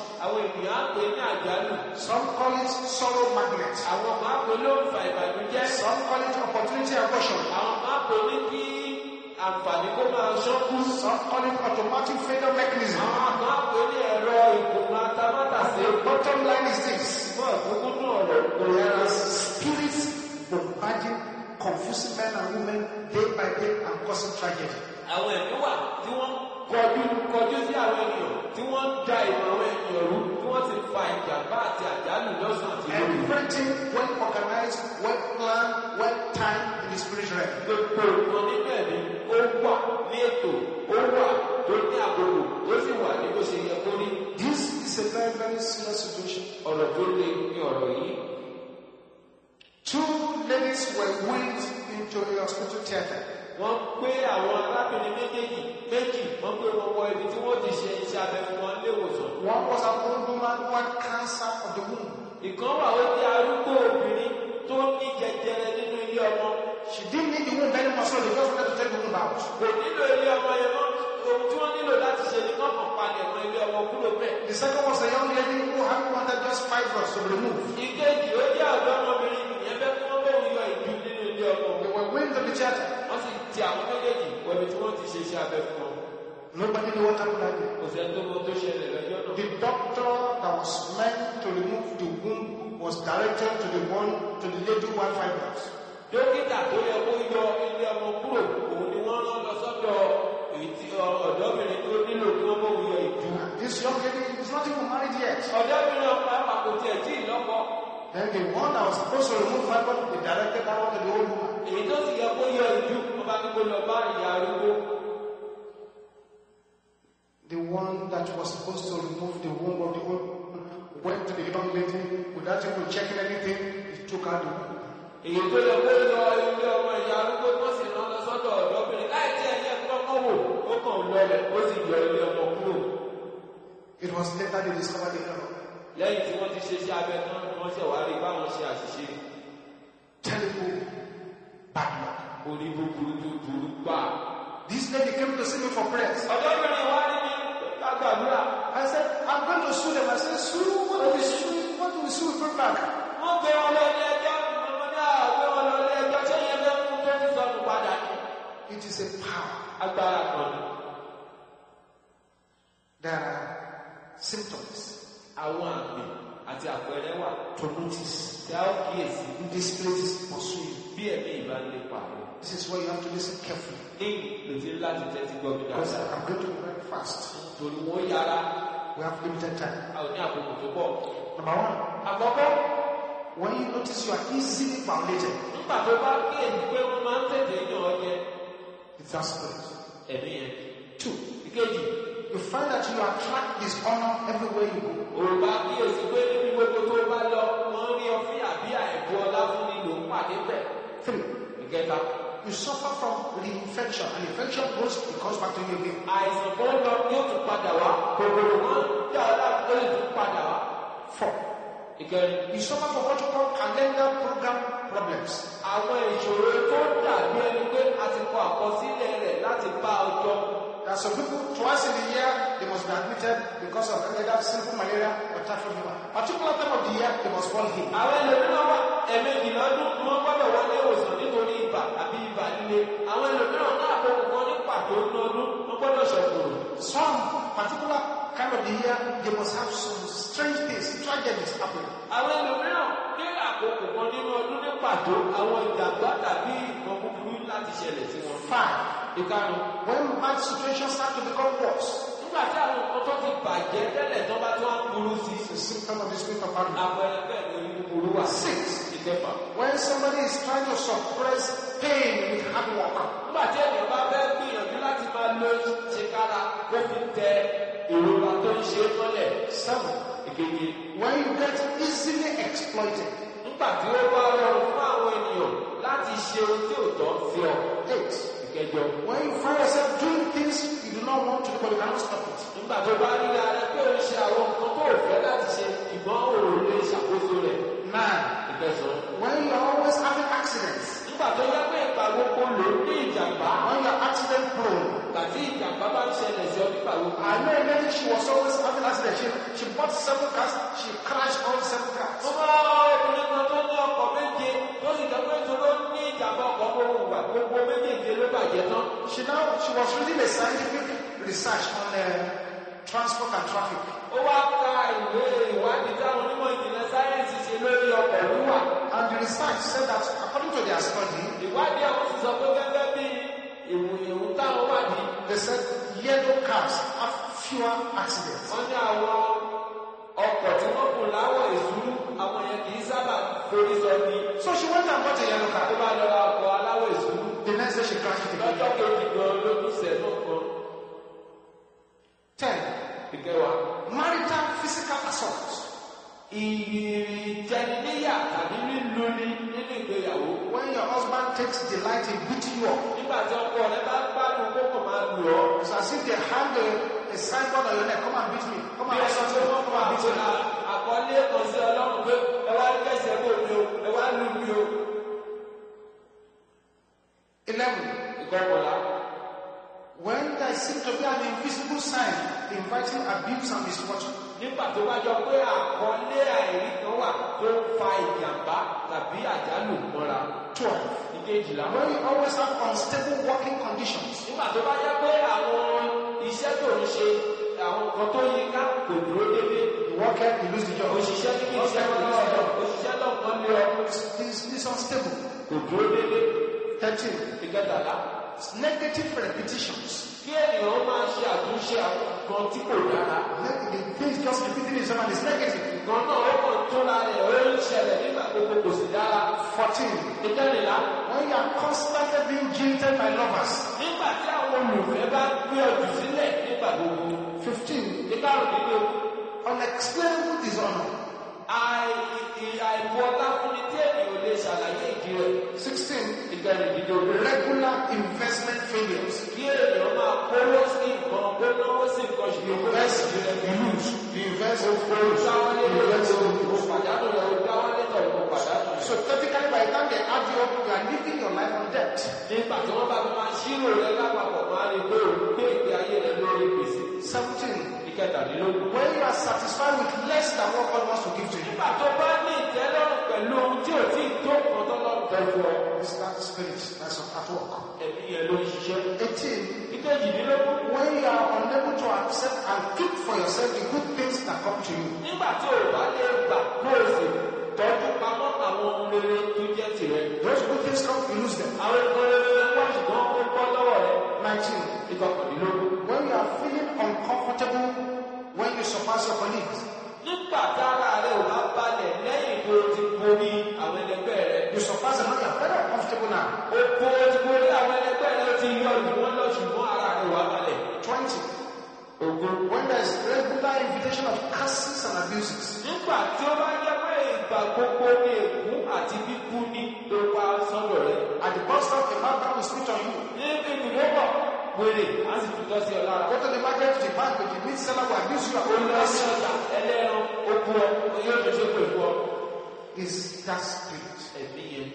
Some call it sorrow magnet. Some call it opportunity abortion. àǹfààní kó máa ṣọ́kú. Some call it automatic failure mechanism. Àwọn àgbà pé ní ẹ̀rọ ìkùnà tamátàsé. Bottom line is this. Fún ìfúnkún náà rẹ̀ kò There yára. are spirits bombarding, confusing men and women day by day and causing tragedy. Àwọn ẹ̀mí wà tí wọ́n kọjú sí àwọn ènìyàn tí wọ́n ń da ìmọ̀ àwọn ènìyàn rú tí wọ́n ti fa ìjàmbá àti àjálù lọ́sàn àti lóru. Everything well organized, well planned, well timed in the spiritual realm. Gbogbo nǹkan nínú ẹ̀mí ó wà ní ètò, ó wà tó ní àkókò, ó sì wà ní bó ṣe yẹ kó rí. This is a very, very serious situation. Ọ̀rọ̀ tó le ní ọ̀rọ̀ yìí. 2 ladies were wheeled into a hospital theater. Wọ́n gbé àwọn arábìnrin méjì wọ́n gbé wọn wọ ibi tí wọ́n ti ṣe iṣẹ́ abẹ fún wọn léwòsàn. One was an old woman who had cancer of the womb. Ìkan wà ó jẹ́ arúgbó obìnrin tó ní jẹjẹrẹ nínú ilé ọmọ. She didn't need the womb anymore, so they just wanted to take the womb out. Kò nílò ilé ọmọ yẹn mọ́, ohun tí wọ́n nílò láti ṣe ni kọ́kàn palẹ̀ mọ́ ilé ọmọ kúrò bẹ́ẹ̀. The second was a young lady who wanted just fibroids to be removed. Ìkejì ó jẹ́ ọ̀dọ́mọbìnrin ìyẹn fẹ́ kí wọ́n bóun yọ ìdú nínú ilé ọmọ. They were wheeled to the theater. Wọ́n sì ti àwọn méjèèjì wọbi tí wọ́n ti ṣe iṣẹ́ abẹ fún wọn. Nobody knew what happened that day. Kò sẹ́ni tó mọ tó ṣẹlẹ̀ lọ́jọ́ náà. The doctor that was meant to remove the womb was directed to the lady who had fibroids. Dókítà tó yẹ kó yọ ilé ọmọ kúrò òun ni wọ́n rán lọ sọ́dọ̀ ọ̀dọ́bìnrin tó nílò kí wọ́n bóun yọ ìdú. This young lady was not even married yet. Ọ̀dọ́bìnrin ọ̀pá kò tiẹ̀ tí ì lọ́kọ. Then the one that was supposed to remove fibroids, they directed that one to the old woman. Èyí tó sì yẹ kó yọ ìdú ọba gbogbo lọ bá ìyá arúgbó. The one that was supposed to remove the womb of the old woman went to the young lady without even checking anything. He took out the womb. Èyí tó yẹ kó yọ ilé ọmọ ìyá arúgbó tó sì rán lọ sọ́dọ̀ ọ̀dọ́bìnrin láì tí ẹ̀yẹ kọ́kọ́ wò ó kàn lọlẹ̀ ó sì yọ ilé ọmọ kúrò. It was later they discovered the error. Lẹ́yìn tí wọ́n ti ṣe iṣẹ́ abẹ tán ni wọ́n ṣẹ̀ wá rí báwọn ṣe àṣìṣe. Terrible bad luck. Orí búburú tó burú gbà. This lady came to see me for prayers. Ọ̀dọ́bìnrin wá ní lágbàdúrà. I said, I'm going to sue them. I said, sue? What do we sue? What do we sue? Bring back. Wọ́n gbé wọn lọ ilé ẹjọ́. Wọ́n ní àgbé wọn lọ ilé ẹjọ́. Ṣé yẹn fẹ́ mú tó ti sọnù padà ní? It is a power. Agbára kan ni. There are symptoms Àwọn àmì àti àpẹẹrẹ wà to notice. tí a ó kíyèsí If this spirit is pursuing you, bí ẹ̀mí ìbá ń lépa rẹ̀. this is why you have to listen carefully. Ní lòdì láti tẹ́tí gbọ́ mi Because dáadáa. I'm going to be very fast. Torí wọ́n yára, We have limited time. a ò ní àkókò tó pọ̀. Number one, Àkọ́kọ́, when you notice you are easily violated, nígbà tó bá kíyèsí pé wọ́n máa ń tètè yàn ọ́ jẹ it's that spirit. ẹ̀mí yẹn. 2, Ìkejì, you find that you attract dishonor everywhere you go. òrùba kíyèsí pé níbi gbogbo tó bá lọ, wọ́n rí ọfí àbí àìbú ọlá fún ni ló ń pàdé bẹ̀. 3, Ìkẹta, you suffer from reinfection, and infection goes, it comes back to you again. àìsàn tó ń lọ yóò tún padà wá. Kòkòrò wọn dá ọlá tó lè tún padà wá. 4, Ìkẹrin, you suffer from what you call calendar program problems. àwọn ìṣòro tó dàbí ẹni pé a ti kọ àkọsílẹ̀ rẹ̀ láti bá ọjọ́. There are some people, twice in a year, they must be admitted because of either simple malaria or typhoid fever. Particular time of the year, they must fall in. Àwọn ẹlòmíràn wà ẹ̀ẹ̀mejì lọ́dún ni wọ́n gbọ́dọ̀ wọlé ìwòsàn nítorí ibà àbí ibà líle. Àwọn ẹlòmíràn náà àkókò kan ní pàtó ní ọdún wọ́n gbọ́dọ̀ ṣọ̀kòrò. Some particular kind of the year, they must have some strange things, tragedies happening. Àwọn ẹlòmíràn ní àkókò kan nínú ọdún ní pàtó àwọn ìjàmbá tàbí ìkan búburú láti ṣẹlẹ̀ sí wọn. 5, Ìkarùn, when bad situations start to become worse, nígbà tí àwọn nǹkan tó ti bàjẹ́ tẹ́lẹ̀ tó bá tó wá ń burú sí it's a symptom of the spirit of bad luck. àpẹẹrẹ bẹ́ẹ̀ ni orí búburú wà. 6, Ìkẹfà, when somebody is trying to suppress pain with hard work, nígbà tí ènìyàn bá fẹ́ gbìyànjú láti máa lo ṣèkára kó fi tẹ ìrora tó ń ṣe é mọ́lẹ̀. 7, Ìkejì, when you get easily exploited, nígbà tí ó bá rọrùn fún àwọn ènìyàn láti ṣe ohun tí ò tọ́ sí ọ. 8, Ìkẹjọ, when you find yourself doing things you do not want to do, but you cannot stop it. nígbà tó bá rí ara pé ó ń ṣe àwọn nǹkan tó ò fẹ́ láti ṣe ìgbọ́n òòrùn lè ṣàkóso rẹ̀. 9, Ìkẹsàn-án, when you are always having accidents, nígbà tó yẹ pé ìgbà gbogbo ló ní ìjàmbá when you are accident prone. àti ìjàmbá bá ń ṣẹlẹ̀ sí ọ nígbà gbogbo. I know a lady, she was always having accidents. She bought 7 cars, she crashed all 7 cars. Mo bá obìnrin kan tó ní ọkọ̀ méje tó sì jẹ́ pé tó ló ní ìjàmbá ọkọ̀ gbogbo wà gbogbo méjèèjì ló bàjẹ́ tán. She was reading a scientific research on transport and traffic. Ó wá ka ìwé ìwádìí táwọn onímọ̀ ìjìnlẹ̀ sáyẹ́ǹsì ṣe lórí ọkọ̀ wíwà. And the research said that according to their study, Ìwádìí àwọn sì sọ pé gẹ́gẹ́ bí ìwòyẹ̀wò táwọn wádìí. They said yellow cars have fewer accidents. Wọ́n ní àwọn ọkọ̀ tí wọ́n kùn láwọ̀ ìṣúrú àwọn yẹn kì í sábà forí sọ ní. So she went and bought a yellow car. Tó bá lọ ra ọkọ̀ aláwọ̀ ìṣúrú. The next day she crashed it again. Lọ́jọ́ kejì gan lójúṣẹ́ náà kan. 10. Ìkẹwàá. Marital physical assault. Ìjẹniníyà tàbí lílu ni nínú ìgbéyàwó. When your husband takes delight in beating you up. Nígbà tí ọkọ rẹ bá gbádùn kókò máa lù ọ́. It's as if they hang a signboard on your neck. Come and beat me. Come and assault me. Come and beat me. Àkọlé kan sí Ọlọ́run pé ẹ wá kẹsẹ̀ bò mí o, ẹ wá lù mí o. 11. Ìkọkànlá. When there seems to be an invisible sign inviting abuse and misfortune. Nígbà tó bá jọ pé àkọlé àìrí kan wà tó ń fa ìjàmbá tàbí àjálù mọ́ra. 12. Ìkejìlá. When you always have unstable working conditions. Nígbà tó bá jẹ́ pé àwọn iṣẹ́ tó ń ṣe àwọn nǹkan tó yí ká kò dúró dédé. You work here, you lose the job. Òṣìṣẹ́ níbi iṣẹ́ lọ́wọ́ òṣìṣẹ́ náà kan lé ọ. It's unstable. Kò dúró dédé. 13. Ìkẹtàlá. Negative repetitions. Kí ènìyàn máa ṣe àtúnṣe àwọn nǹkan tí kò dára. The things just repeating itself and it's negative. Nǹkan náà ó kàn tó ra rẹ̀ ó ń ṣẹlẹ̀ nígbà gbogbo kò sì dára. 14. Ìkẹrìnlá. When you are constantly being jilted by lovers. Nígbà tí àwọn olùfẹ́ bá gbé ọjọ́ sílẹ̀ nígbà gbogbo. 15. Ìkarùndínlógún. Unexplainable dishonor. Àìbù ọlá fún ni tí ènìyàn ò lè ṣàlàyé ìdí rẹ̀. 16. Ìkẹrìndínlógún. Regular investment failures. Kí ènìyàn máa kówó sí nǹkan kó náwó sí nǹkan ṣùgbọ́n kó Invest, lẹ́sìn rẹ̀. you lose. You invest, Ó you dáwọ́lé invest, lọ́wọ́ you ó lose. pàdánù rẹ̀ ó dáwọ́lé lọ́wọ́ ó pàdánù rẹ̀. So technically by the time they add you up, you are living your life on debt. Nígbà tí wọ́n bá fi máa ṣírò rẹ̀ lápapọ̀ máa rí pé òun gbé ìgbé ayé rẹ̀ lórí gbèsè. 17. Ìkẹtàdínlógún. When you are satisfied with less than what God wants to give to you. Nígbà tó bá ní ìtẹ́lọ́rùn pẹ̀lú ohun tí ò tí ì tó nǹkan tọ́lọ́run fẹ́ fún ọ. It's that spirit that's at work. Ẹ̀mí yẹn ló ń ṣiṣẹ́. 18. Ìkejìdínlógún. When you are unable to accept and keep for yourself the good things that come to you. Nígbà tí ò bá lè gbà kó o sì tọ́jú pamọ́ àwọn ohun rere tó jẹ́ tirẹ̀. Those good things come, you lose them. Àwọn nǹkan rere wọ́n ṣùgbọ́n ó bọ́ lọ́wọ́ rẹ̀. 19. Ìkọkàndínlógún. When you are feeling uncomfortable when you surpass your colleagues. Nígbà tára rẹ̀ ò bá balẹ̀ lẹ́yìn tó ti borí àwọn ẹlẹgbẹ́ rẹ̀. You surpass them, now you are very uncomfortable now. Ó ti borí àwọn ẹlẹgbẹ́ rẹ̀ ó ti yọ ìlú wọn lọ ṣùgbọ́n ara rẹ̀ wà balẹ̀. 20. Ògùn. When there is regular invitation of curses and abuses. Nígbà tí ó bá jẹ́ pé ìgbà gbogbo ní ègún àti bíbú ní ló wá sọ́dọ̀ rẹ̀. At the bus stop, the man will spit on you. Níbi ìdúróbọ̀ wèrè á sì fi tọ́ sí ọ lára. Go to the market, to the bank, to the meat seller will abuse you. Olùdásí ọjà ẹlẹ́ran okú ọ yóò tó ṣe pẹ̀lú ọ. Is that spirit. Ẹ̀mí yẹn.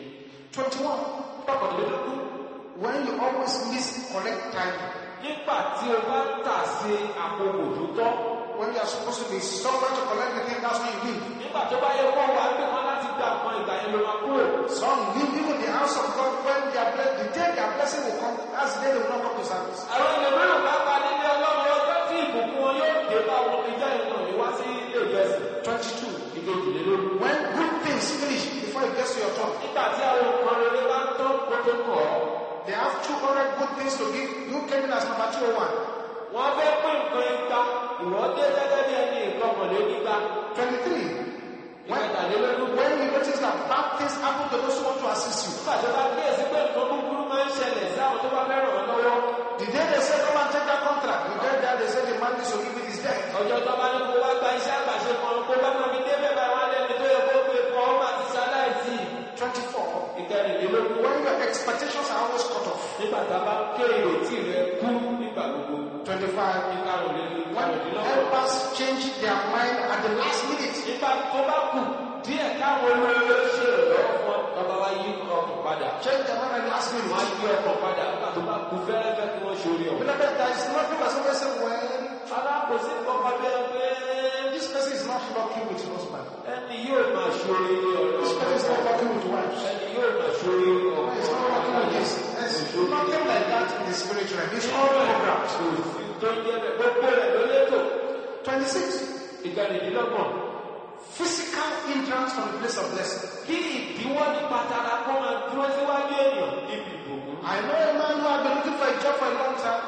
21. Tọkànlélógún. When you always miss correct time. Nígbà tí o bá tà sí àkókò tó tọ́. When you are supposed to be somewhere to collect the thing, that's when you leave. Nígbà tó bá yẹ kó wà gbé kan láti gba àwọn ìgbà yẹn ló máa kúrò. Some leave even the house of God when they are blessed. The day their blessing will come, that's the day they will not come to service. Àwọn ẹlòmíràn bá pa nílé Ọlọ́run ọjọ́ tí ìbùkún wọn yóò dé bá wọn ìjọ ìrìnà ìwá sí ilé ìjọsìn. 22. Ìkejìlélógún. When good things finish before it gets to your turn. Nígbà tí àwọn nǹkan rere bá ń tán kó tó kọ̀ ọ́. They have 200 good things to give. You came in as number 201. Wọ́n fẹ́ pín nǹkan igba. Ìwọ́n dé gẹ́gẹ́ bí ẹni ìkọkànlélígba. 23. Ìkẹtàlélógún. When you notice that bad things happen to those who want to assist you. Nígbà tó bá kíyèsí pé nǹkan búburú máa ń ṣẹlẹ̀ sí àwọn tó bá fẹ́ ràn ọ́ lọ́wọ́. The day they say come and take that contract, you get there, they say the man needs to give it his debt. Ọjọ́ tó bá ní kó wá gba iṣẹ́ àgbàṣe kan kó bá máa fi dé bẹ́ẹ̀ wá lẹ́nu tó yẹ kó gbé kọ́ ọ́ máa ti ṣaláìsí. 24. Ìkẹrìnlélógún. When your expectations are always cut off. Nígbà tá a bá ké ìrètí rẹ kú nígbà gbogbo. 25. Ìkarùnlélógún. When helpers change their mind at the last minute. Nígbà tó bá kù díẹ̀ káwọn olóyè ṣe ìrànlọ́wọ́ fún ọba wa yí ọkàn padà. Change their mind at the last minute. Wọ́n á yí ọkàn padà nígbà tó bá kú fẹ́rẹ́fẹ́ kí wọ́n ṣe orí ọ̀hún. Beloved, there is nothing as always say, well, Alákòóso kọ́kọ́ bẹ́ẹ̀ pé this person is not lucky with husband. ẹni yóò máa ṣe orí This person is not ọ̀rọ̀. lucky with wives. Ẹni yóò máa ṣe orí It's not lucky with this. ọ̀rọ̀. There's nothing like that in the spiritual realm. It's all programmed. 26. Physical hindrance from the place of blessing. I know a man who had been looking for a job for a long time.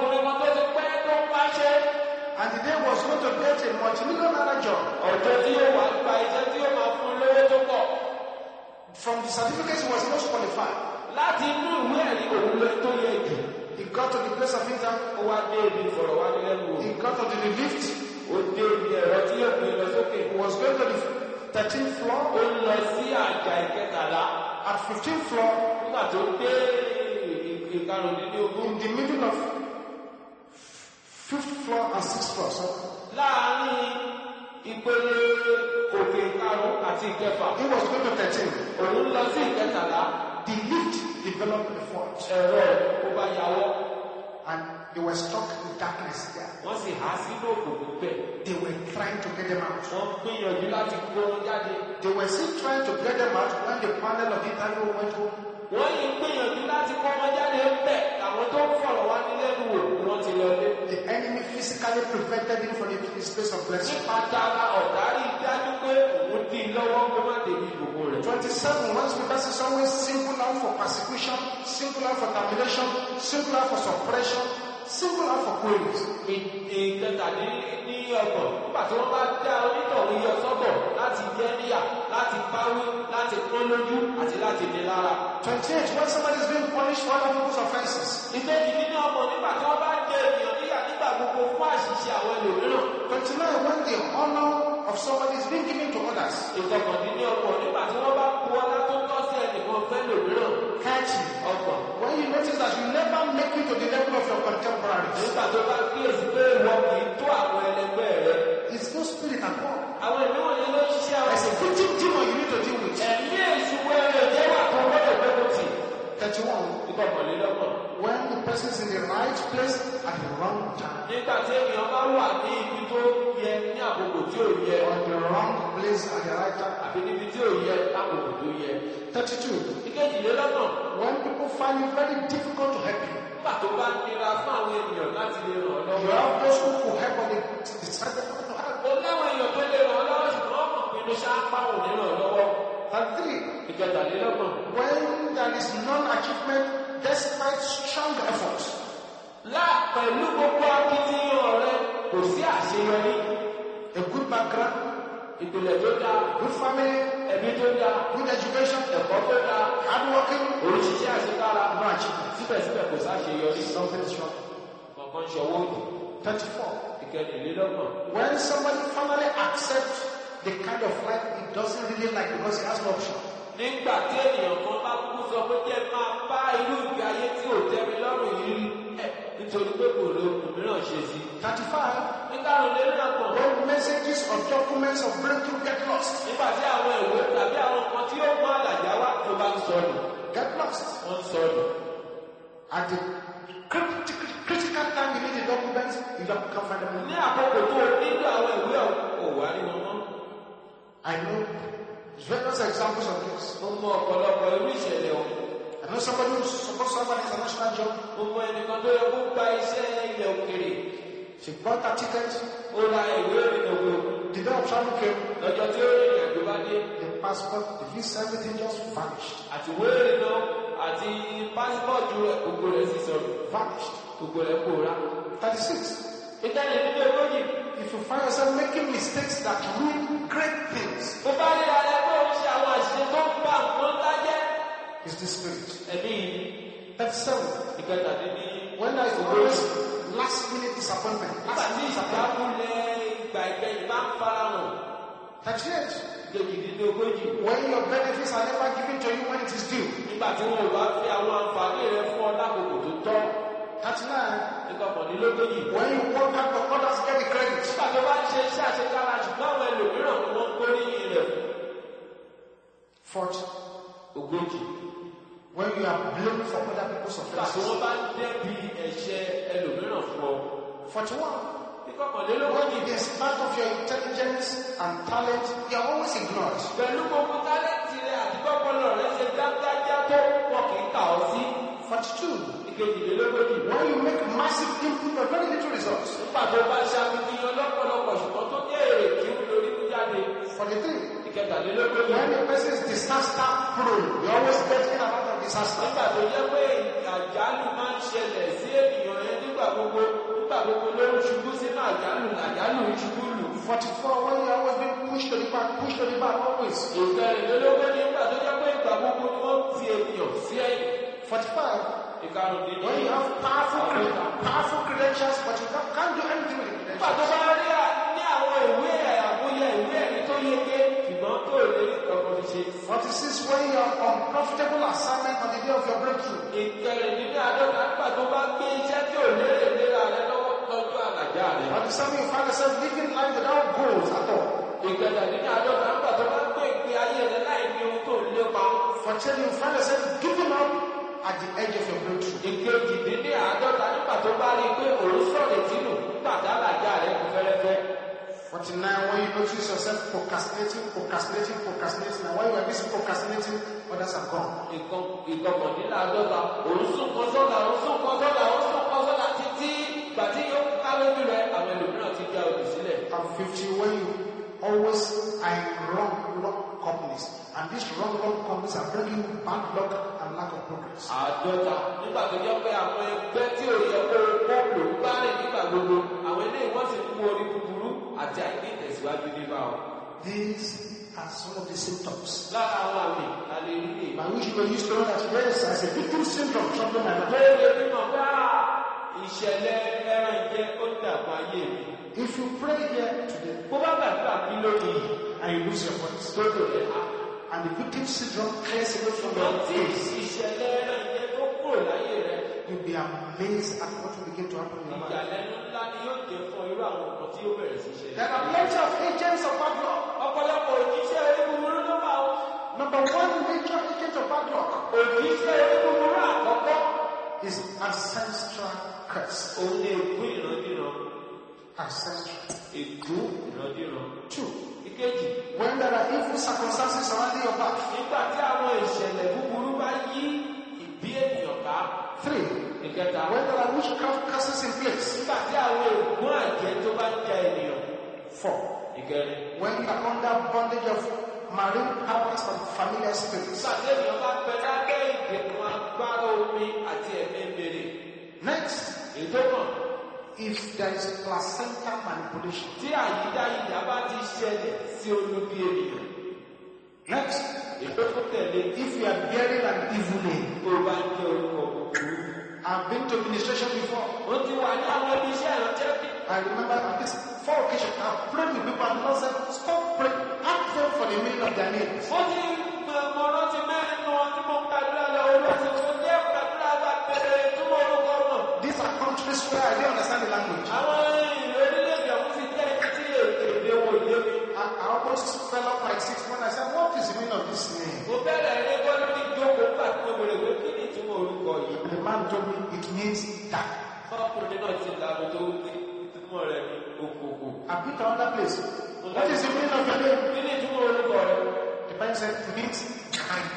And the day was going to get a multi-million-dollar job. From the certificates he was most qualified. He got to the place of interview. He got to the lift. He was going to the 13th floor. At 15th floor, in the middle of 5th floor and 6th floor. So he was going to 13. The lift developed a fault. And they were stuck in darkness there. They were trying to get them out. They were still trying to get them out when the panel of interview went home. The enemy physically prevented him from the space of blessing. 27. Once the person is always single out for persecution, single out for termination, single out for suppression, single out for queries. When somebody is being punished for other people's offenses. 29. When the honor of somebody is being given to others. 30. When you notice that you never make it to the level of your contemporaries. It's no spirit at all. There's a victim demon you need to deal with. 31. When the person is in the right place at the wrong time. Or the wrong place at the right time. 32. When people find it very difficult to help you. You have those who will help on the side of the help. 33. When there is non-achievement despite strong efforts. A good background, good family, good education, hard working, no achievement. Something is wrong. 34. When somebody finally accepts the kind of life he doesn't really like because he has no option. 35. When messages or documents of breakthrough get lost. Get lost. At the critical time you need the documents, you don't find them. I know various examples of this. I know somebody who's supposed to have an international job. She bought a ticket. The day of travel came. The passport, the visa, everything just vanished. Vanished. 36. If you find yourself making mistakes that ruin great things, it's the spirit. 37. When there is always last minute disappointment. 38. When your benefits are never given to you when it is due. 39. When you work hard for others get the credit. 40. When you are blamed for other people's offenses. 41. When it is part of your intelligence and talent, you are always ignored. 42. 42. ìkejìlélógójì. When you make massive input but very little results. nígbà tó bá ṣàfihàn lọ́pọ̀lọpọ̀ ṣùgbọ́n tó jẹ́ èrè kí ó lórí mú jáde. 43. ìkẹtàlélógójì. When a person is disaster prone, you always get in and out of disaster. nígbà tó jẹ́ pé àjálù máa ń ṣẹlẹ̀ sí ènìyàn yẹn nígbà gbogbo ló ń ṣubú sínú àjálù ń ṣubú lù. 44. When you always being pushed to the back always. ìkẹrìnlélógójì nígbà tó jẹ́ pé ìgbà gbogbo ni wọ́n ti ènìyàn sí ẹ̀yìn. 45. ìkarùndínlógójì. When you have powerful credentials but you can't do anything with the nígbà tó credentials. bá rí ní àwọn ìwé àmúyẹ ìwé ẹ̀rí tó yege ṣùgbọ́n tó lè rí ọkọ̀ fi ṣe. 46. When you are on profitable assignment on the day of your breakthrough. ìkẹrìndínláàádọ́ta nígbà tó bá gbé iṣẹ́ tí ò lérè léra rẹ lọ́wọ́ lọ́jọ́ àlàjá rẹ. 47. You find yourself living life without goals at all. ìkẹtàdínláàádọ́ta nígbà tó bá gbé ìgbé ayé rẹ láì ní ohun tó ń lépa. 48. You find yourself giving up at the edge of your breakthrough. ìkejìdínláàádọ́ta nígbà tó bá rí i pé òun sọ̀rọ̀ tínú nígbà tí àlàjá rẹ kò fẹ́rẹ́fẹ́. 49. When you notice yourself procrastinating. And while you are busy procrastinating, others are gone. ìkọkàndínláàádọ́ta òun sún kan sọ́la títí ìgbà tí yóò ká lójú rẹ àwọn ẹlòmíràn ti já òbí sílẹ̀. And 50. When you always are in wrong companies. And these wrong companies are bringing bad luck and lack of progress. àádọ́ta nígbà tó jẹ́ pé àwọn ẹgbẹ́ tí ò yẹ kó ló ń bá rìn nígbà gbogbo àwọn eléyìí wọ́n sì mú orí búburú àti àìní ìtẹ̀síwájú nípa ọ. These are some of the symptoms. lára àwọn àmì alẹ́ nílé. By which you used to know that yes, as a victim syndrome, something like that. lóye mímọ̀ pé ìṣẹ̀lẹ̀ ẹran ìjẹ́ ó dàgbà ayé mi. If you pray here today bó bá gbàgbà kí lónìí and you lose your voice, tó lò rẹ̀ á. and the victim syndrome clears away from your àti face, ìṣẹ̀lẹ̀ ẹran ìjẹ́ tó kúrò láyé rẹ̀. you'll be amazed at what will begin to happen in your life. ìyàlẹ́nu ńlá ni yóò jẹ́ fún irú àwọn nǹkan tí ó bẹ̀rẹ̀ sí ṣẹlẹ̀. There are plenty of agents of bad luck. ọ̀pọ̀lọpọ̀ òjíṣẹ́ orí búburú ló máa ń. Number one major agent of bad luck òjíṣẹ́ orí búburú àkọ́kọ́ is ancestral curse. òun ni ègún ìrandíran. Ancestral. ègún ìrandíran. 2. ìkejì. When there are evil circumstances surrounding your path. nígbà tí àwọn ìṣẹ̀lẹ̀ búburú bá yí ìbí ènìyàn ká. 3. ìkẹta. When there are witchcraft curses in place. nígbà tí àwọn ègún àjẹ́ tó bá ń ja ènìyàn. 4. ìkẹrin. When you are under bondage of marine powers and familiar spirits. nígbà tí ènìyàn bá pẹ́ lábẹ́ ìgbèkùn agbára omi àti ẹ̀mí mèrè. Next, ètò kan. if there is placental manipulation. tí àyídáyidá bá ti ṣẹlẹ̀ sí olúbi ènìyàn. Next, ètò tó tẹ̀lé. if you are bearing an evil name. tó bá ń jẹ́ orúkọ búburú. I've been to administration before. ó ti wà ní àwọn ibi iṣẹ́ ìrántí. I remember at least 4 occasions I've prayed with people and God said, stop praying. Ask them for the meaning of their names. ó ti mọ rántí mẹ́rin nù wọn tí mo gbàdúrà lọ olóṣèlú tó jẹ́ gbàdúrà bá bẹ̀rẹ̀ túmọ̀ orúkọ náà. These are countries where I didn't understand the language. àwọn ìlú orílẹ̀-èdè ọ̀hún ti jẹ́ títí èdè wo ìyé mi. I almost fell off like 6 months. I said, what is the meaning of this name? mo bẹ̀rẹ̀ ní bọ́lú ní ìjókòó gbà tí mo wèrè pé kí ni ìtumọ̀ orúkọ yìí. The man told me it means that. ọkùnrin náà ti lànà tó ní ìtumọ̀ rẹ̀ ní òkòkò. I've been to another place. What is the meaning of your name? kí ni ìtumọ̀ orúkọ rẹ̀? The man said it means kind.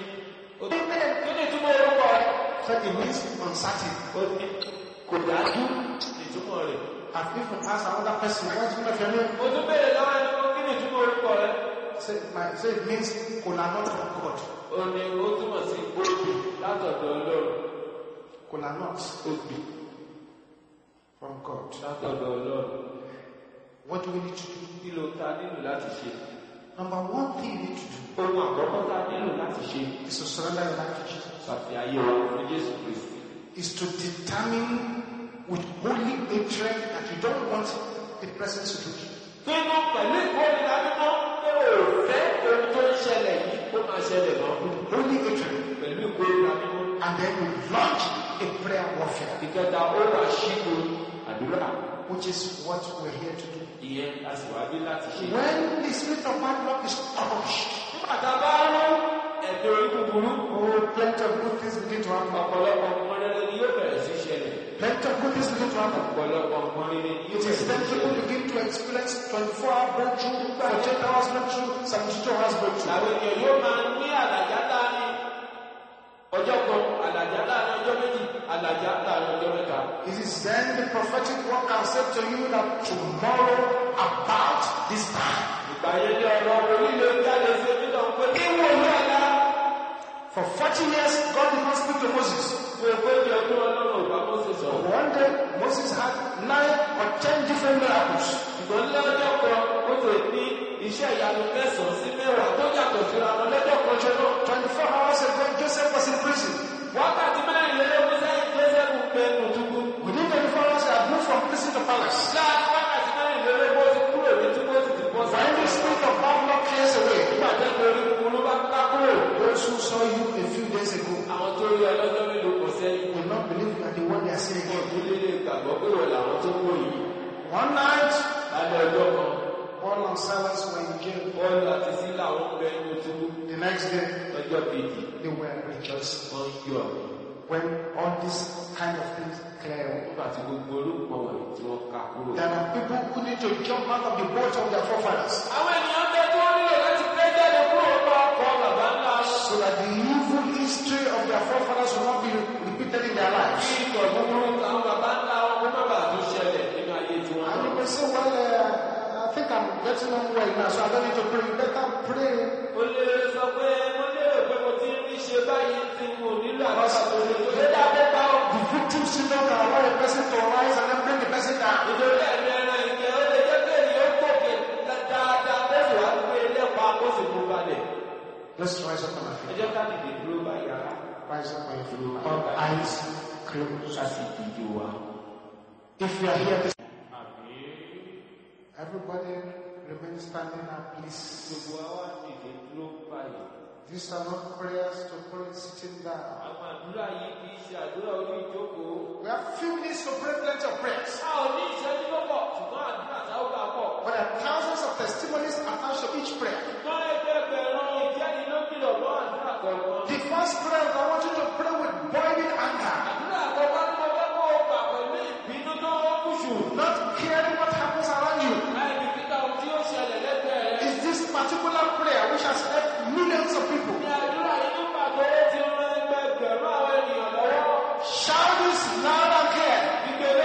ó ní kí ni ìtumọ̀ orúkọ rẹ̀? Said it means uncertain. ó ní kò dájú ìtumọ̀ rẹ̀. I've even asked another person, what's the meaning of your name? mo tún bẹ̀rẹ̀ lọ́wọ́ ẹni kan kí ni ìtumọ̀ orúkọ rẹ̀? Say it means kolanut from God. ó ní ó túmọ̀ sí òbí látọ̀dọ̀ Ọlọ́run. Kolanut òbí from God. látọ̀dọ̀ Ọlọ́run. What do we need to do? kí ló ta nílò láti ṣe? Number one thing you need to do ohun àkọ́kọ́ ta nílò láti ṣe. is to surrender your life to Jesus. ṣàfihàn ayé wa fún Jésù Kristi. Is to determine with holy hatred that you don't want the present situation. pinnu pẹ̀lú ìkórìíra mímọ́ pé ò fẹ́ ohun tó ń ṣẹlẹ̀ yìí kó máa ṣẹlẹ̀ mọ́. Holy hatred. pẹ̀lú ìkórìíra mímọ́. And then you launch a prayer warfare. ìkẹta ó wà ṣíkò àdúrà. Which is what we're here to do. ìyẹn a sì wá bí láti ṣe. When the spirit of bad luck is crushed, nígbà tá a bá rú ẹ̀dùn orí búburú. oh, plenty of good things begin to happen. ọ̀pọ̀lọpọ̀ nǹkan rere ni yóò bẹ̀rẹ̀ sí ṣẹlẹ̀. Plenty of good things begin to happen. ọ̀pọ̀lọpọ̀ nǹkan rere ni yóò It is bẹ̀rẹ̀ then sí people ṣẹlẹ̀. begin to experience 24-hour breakthrough, 48 hours breakthrough, 72 hours breakthrough. àwọn ènìyàn yóò máa ní àlàjá dání ọjọ́ kan àlàjá àlàjá láàrin ọjọ́ méjì, àlàjá láàrin ọjọ́ mẹ́ta. It is then the prophetic word can say to you that tomorrow about this time. Ìgbà yẹn ní ọ̀rọ̀ orílẹ̀ jáde sí nínú pé ìwọ ní ọ̀la. For 40 years, God did not speak to Moses. Fún ogójì ọdún Ọlọ́run ò bá Mósè sọ̀rọ̀. One day, Moses had 9 or 10 different miracles. Ṣùgbọ́n lọ́jọ́ kan, Mósè ní iṣẹ́ ìyanu 9 sí 10 tó yàtọ̀ síra wọn lọ́jọ́ kan ṣoṣo. 24 hours ago, Joseph was in prison. Wákàtí mẹ́rìnlélógún sẹ́yìn Joseph ń bẹ nù túbú. Within 24 hours, he had moved from prison to palace. Láàárín wákàtí mẹ́rìnlélógún ó ti kúrò ní túbú ó sì ti bọ́ When the spirit of bad luck clears away, Nígbà tẹ́ lórí kúrú bá ká kúrò. those who saw you a few days ago Àwọn tó rí ọlọ́jọ́ mélòó kan sẹ́yìn. will not believe you are the one they are seeing again. Ìdílé lè gbàgbọ́ pé wọ́n làwọn tó wò yìí. One night, Lálẹ́ ọjọ́ kan, Paul and Silas were in jail. Bọ́ọ̀lù àti Sílà wọn ń bẹ nínú túbú. The next day, Lọ́jọ́ kejì, they were rejoicing. wọ́n ń yọ̀. When all these kind of things clear away. Nígbà tí gbogbo orúkọ wọ̀nyí tí wọ́n ká kúrò. There are people who need to jump out of the boat of their forefathers Àwọn ènìyàn bẹ tó nílò láti gbé jáde kúrò lọ ọkọ̀ bàbá ńlá wọn. so that the evil history of their forefathers will not be repeated in their lives. Kí ìtọ̀ búburú àwọn bàbá ńlá wọn kó má bàa tún ṣẹlẹ̀ nínú ayé tiwọn And you náà. may say, well, I think I'm getting on well now, so I don't need to pray. You better pray. Mo lè sọ pé mo lérò pé mo ti ń rí ṣe báyìí tí mo nílò àbábà tó lè tó lé dábẹ́ bá ọ. The victim syndrome can allow a person to rise and then bring the person down. Nítorí ẹ̀mí ẹran ìkẹ́ ó lè jẹ́ pé ènìyàn gòkè dáadáa bẹ́ẹ̀ wá gbé lẹ́pa kó sì mú balẹ̀. Let's rise up on our Ẹ feet. jẹ́ ká dìde dúró bá yàrá. Rise up on your feet. All eyes closed. Ká sì dìde wá. If you are here, everybody remain standing now, please. Gbogbo wa wá dìde dúró báyìí. These are not prayers to pray sitting down. Àwọn àdúrà yìí kì í ṣe àdúrà orí ìjókòó. We have few minutes to pray plenty of prayers. A ò ní ìṣẹ́jú lọ́pọ̀, ṣùgbọ́n àdúrà tá ó bá pọ̀. But there are thousands of testimonies attached to each prayer. Ṣùgbọ́n ẹgbẹ̀rún ìjẹ́ni ló kìlọ̀ mọ́ àdúrà kọ̀ọ̀kan. The first prayer I want you to pray with boiling anger, Àdúrà àkọ́kọ́ tí mo fẹ́ kó o gbà pẹ̀lú ìbínú tó kùsù. not caring what happens around you. Láì bìkítà ohun tí ó ṣẹlẹ̀ lẹ́gbẹ̀ẹ́ rẹ̀. Is this particular prayer which has helped millions of people? Ní àdúrà yìí ní pàtó ó ti ran ẹgbẹ̀rún àwọn ènìyàn lọ́wọ́. Shout this loud and clear. Gbígbé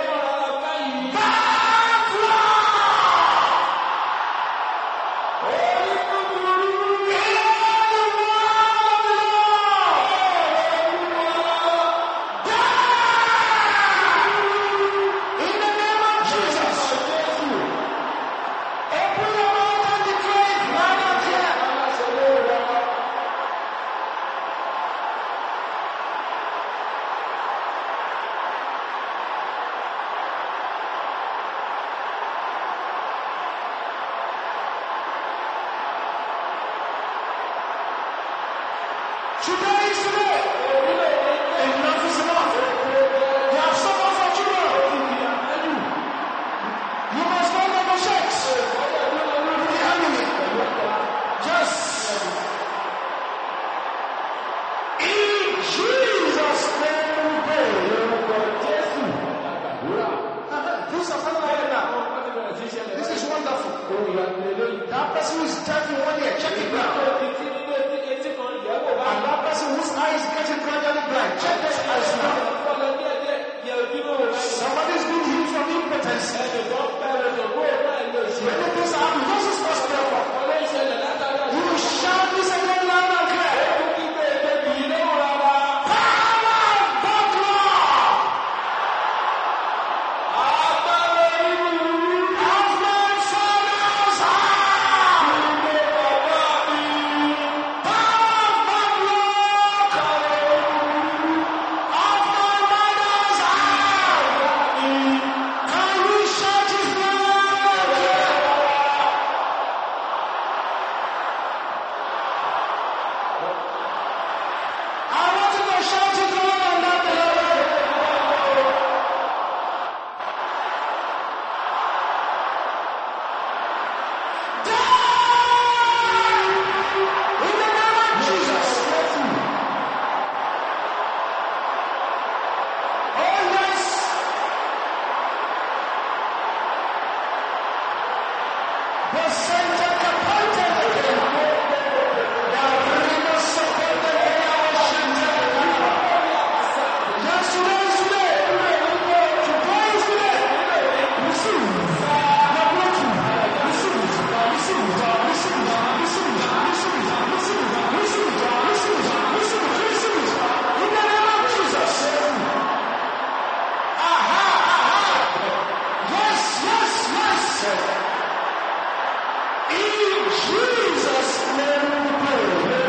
In Jesus' name we pray.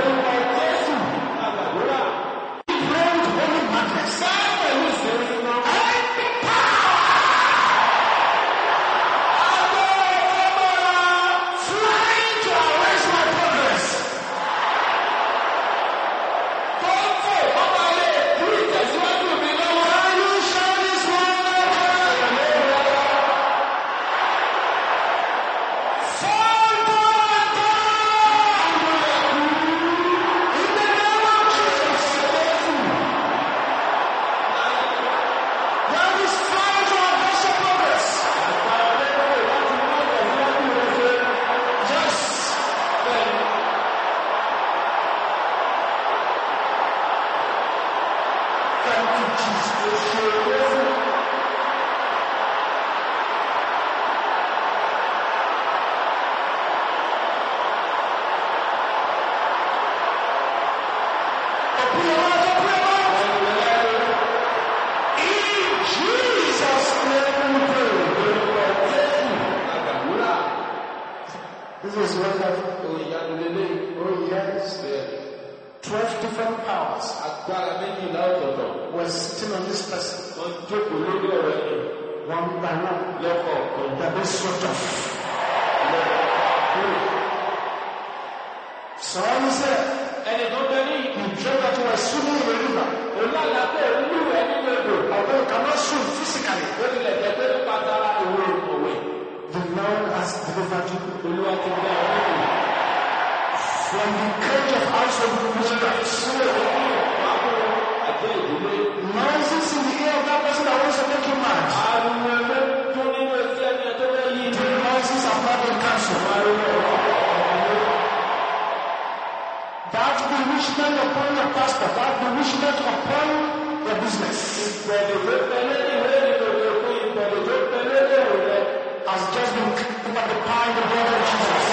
Bring holy madness. Flying to arrest my progress. Can you shout this word? Fall down. In the name of Jesus. That is flying to arrest your progress. Yes. Thank you, Jesus. Open your mouth, open your mouth. In Jesus' name we pray. This is wonderful. Oh yes. 12 different powers were sitting on this person. One by one. That they swept off. Someone said, you dreamt that you were swimming in a river. Although you cannot swim physically, the Lord has delivered you from the cage of household witchcraft. Noises in the ear of that person that wants to make you mad. The noises have not been cancelled. That bewitchment upon your pastor, that bewitchment upon your business has just been killed by the power in the blood of Jesus.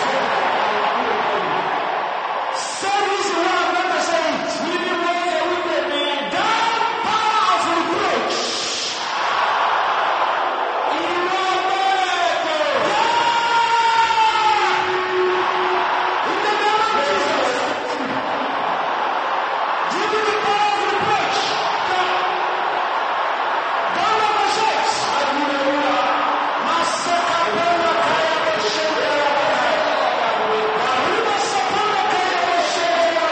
Say this word, never say it. That power of reproach. In the name of Jesus. Give me the power of reproach. Down on the shakes. Masaka Pena Kaya Bashenda. Arriba Sapana Kaya Bashenda.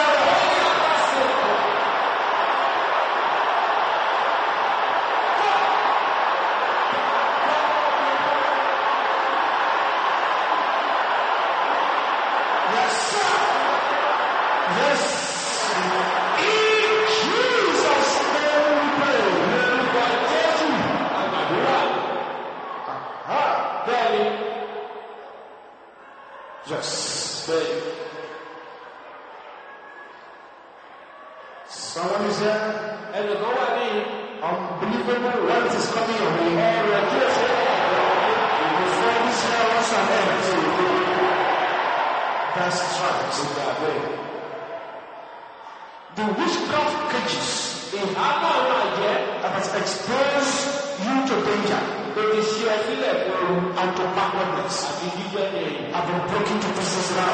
Yes, sir. Yes. In Jesus' name we pray. Yes. Someone is here. Unbelievable wealth is coming your way. Before this year was ahead. That's right. The witchcraft cages that has exposed you to danger and to backwardness have been broken to pieces now.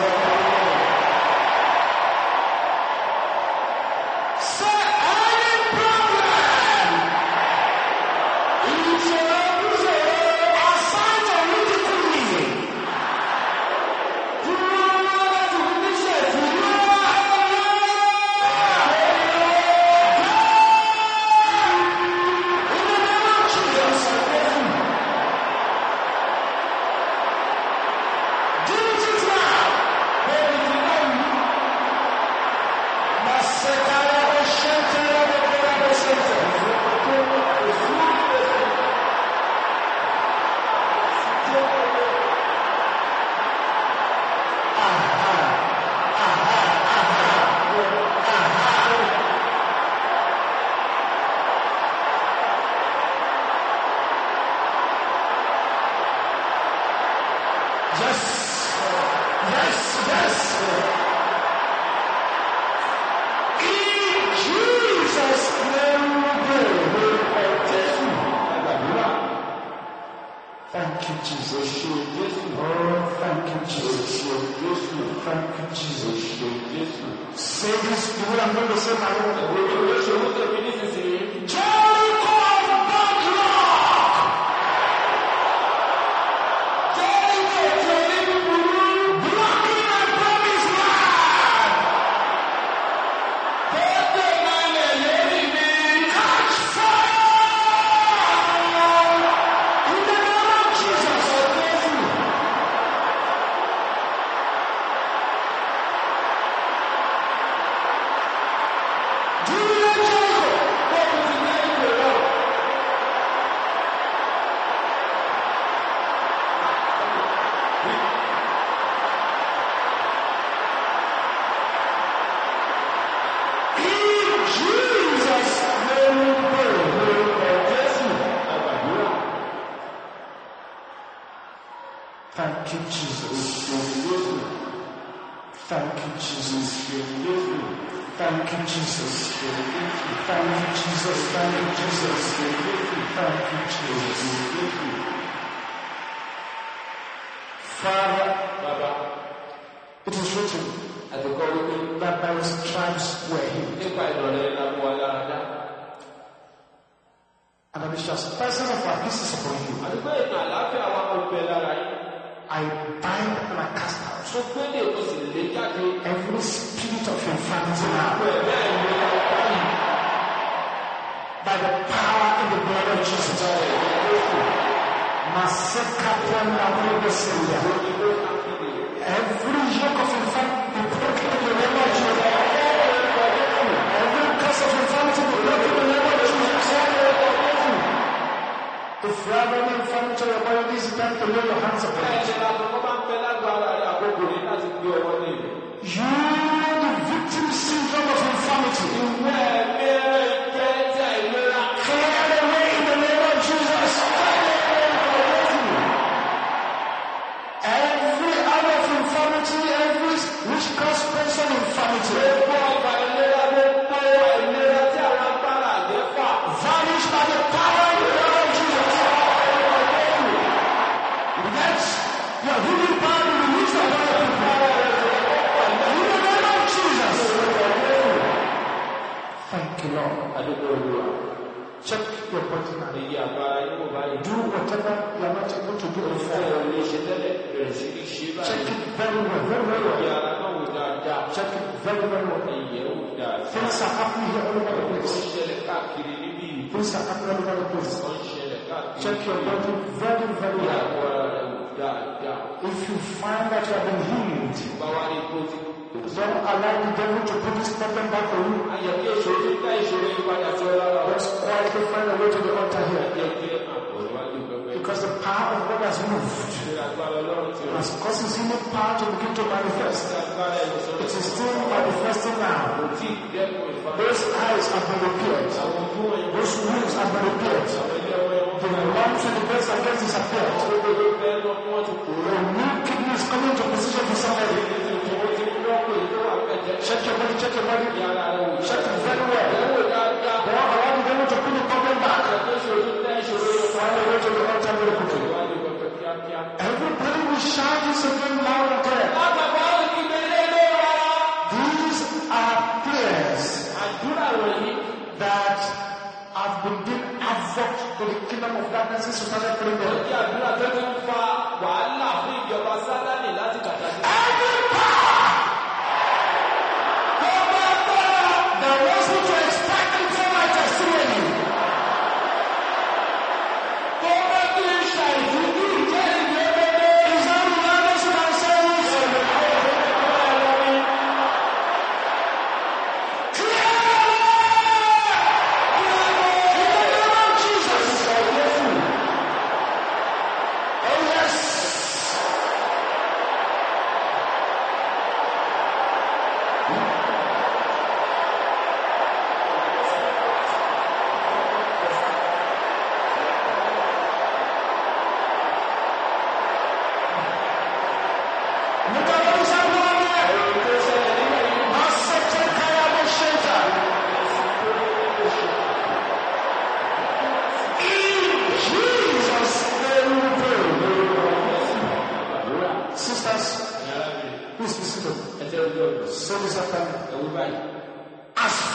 Say any problem is assigned to ridicule me. Thank you, Jesus. Oh, thank you, Jesus. Thank you, Jesus. Say this, you know I'm going to say my own. Jericho of Bedrock! Blocking my promised land! Catch fire! In the name of Jesus. Do you know Jericho? In Jesus' name we pray. Thank you, Jesus. Thank you, Jesus. Thank you, Jesus. Thank you, Jesus. Thank you, Jesus. Thank you, Jesus. Father, it is written that by his stripes were healed. And that it shall fasten of our pieces upon you. I bind and I cast out every spirit of infirmity now. By the power in the blood of Jesus. Every yoke of infirmity be broken in the name of Jesus. Every curse of infirmity be broken in the name of Jesus. If you have any infirmity in your body, this is time to lay your hands upon it. You, the victim syndrome of infirmity, clear away in the name of Jesus. Every out of infirmity, every which cause person infirmity, vanish by the power of the blood of Jesus. Let your healing power be released upon your people. In the name of Jesus. Thank you, Lord. Check your body now. Do whatever you are not able to do before. Check it very well, very well. Check it very, very well. Things are happening here all over the place. Things are happening all over the place. Check your body very, very well. If you find that you have been healed, don't allow the devil to put this problem back on you. Just quietly find a way to the altar here. Because the power of God has moved. Has caused his healing power to begin to manifest. It is still manifesting now. Those eyes have been repaired. Those wounds have been repaired. The lumps and the breast against disappeared. The new kidney is coming to position for somebody. Check your body, check your body. Check it very well. Don't allow the devil to put the problem back. Find a way to the altar very quickly. Everybody will shout this again loud and clear. These are prayers that have been doing havoc to the kingdom of darkness since we started praying them. Every power that wants me to expect and tell my testimony. Is that regardless of our service? Clear! In the name of Jesus. Oh yes.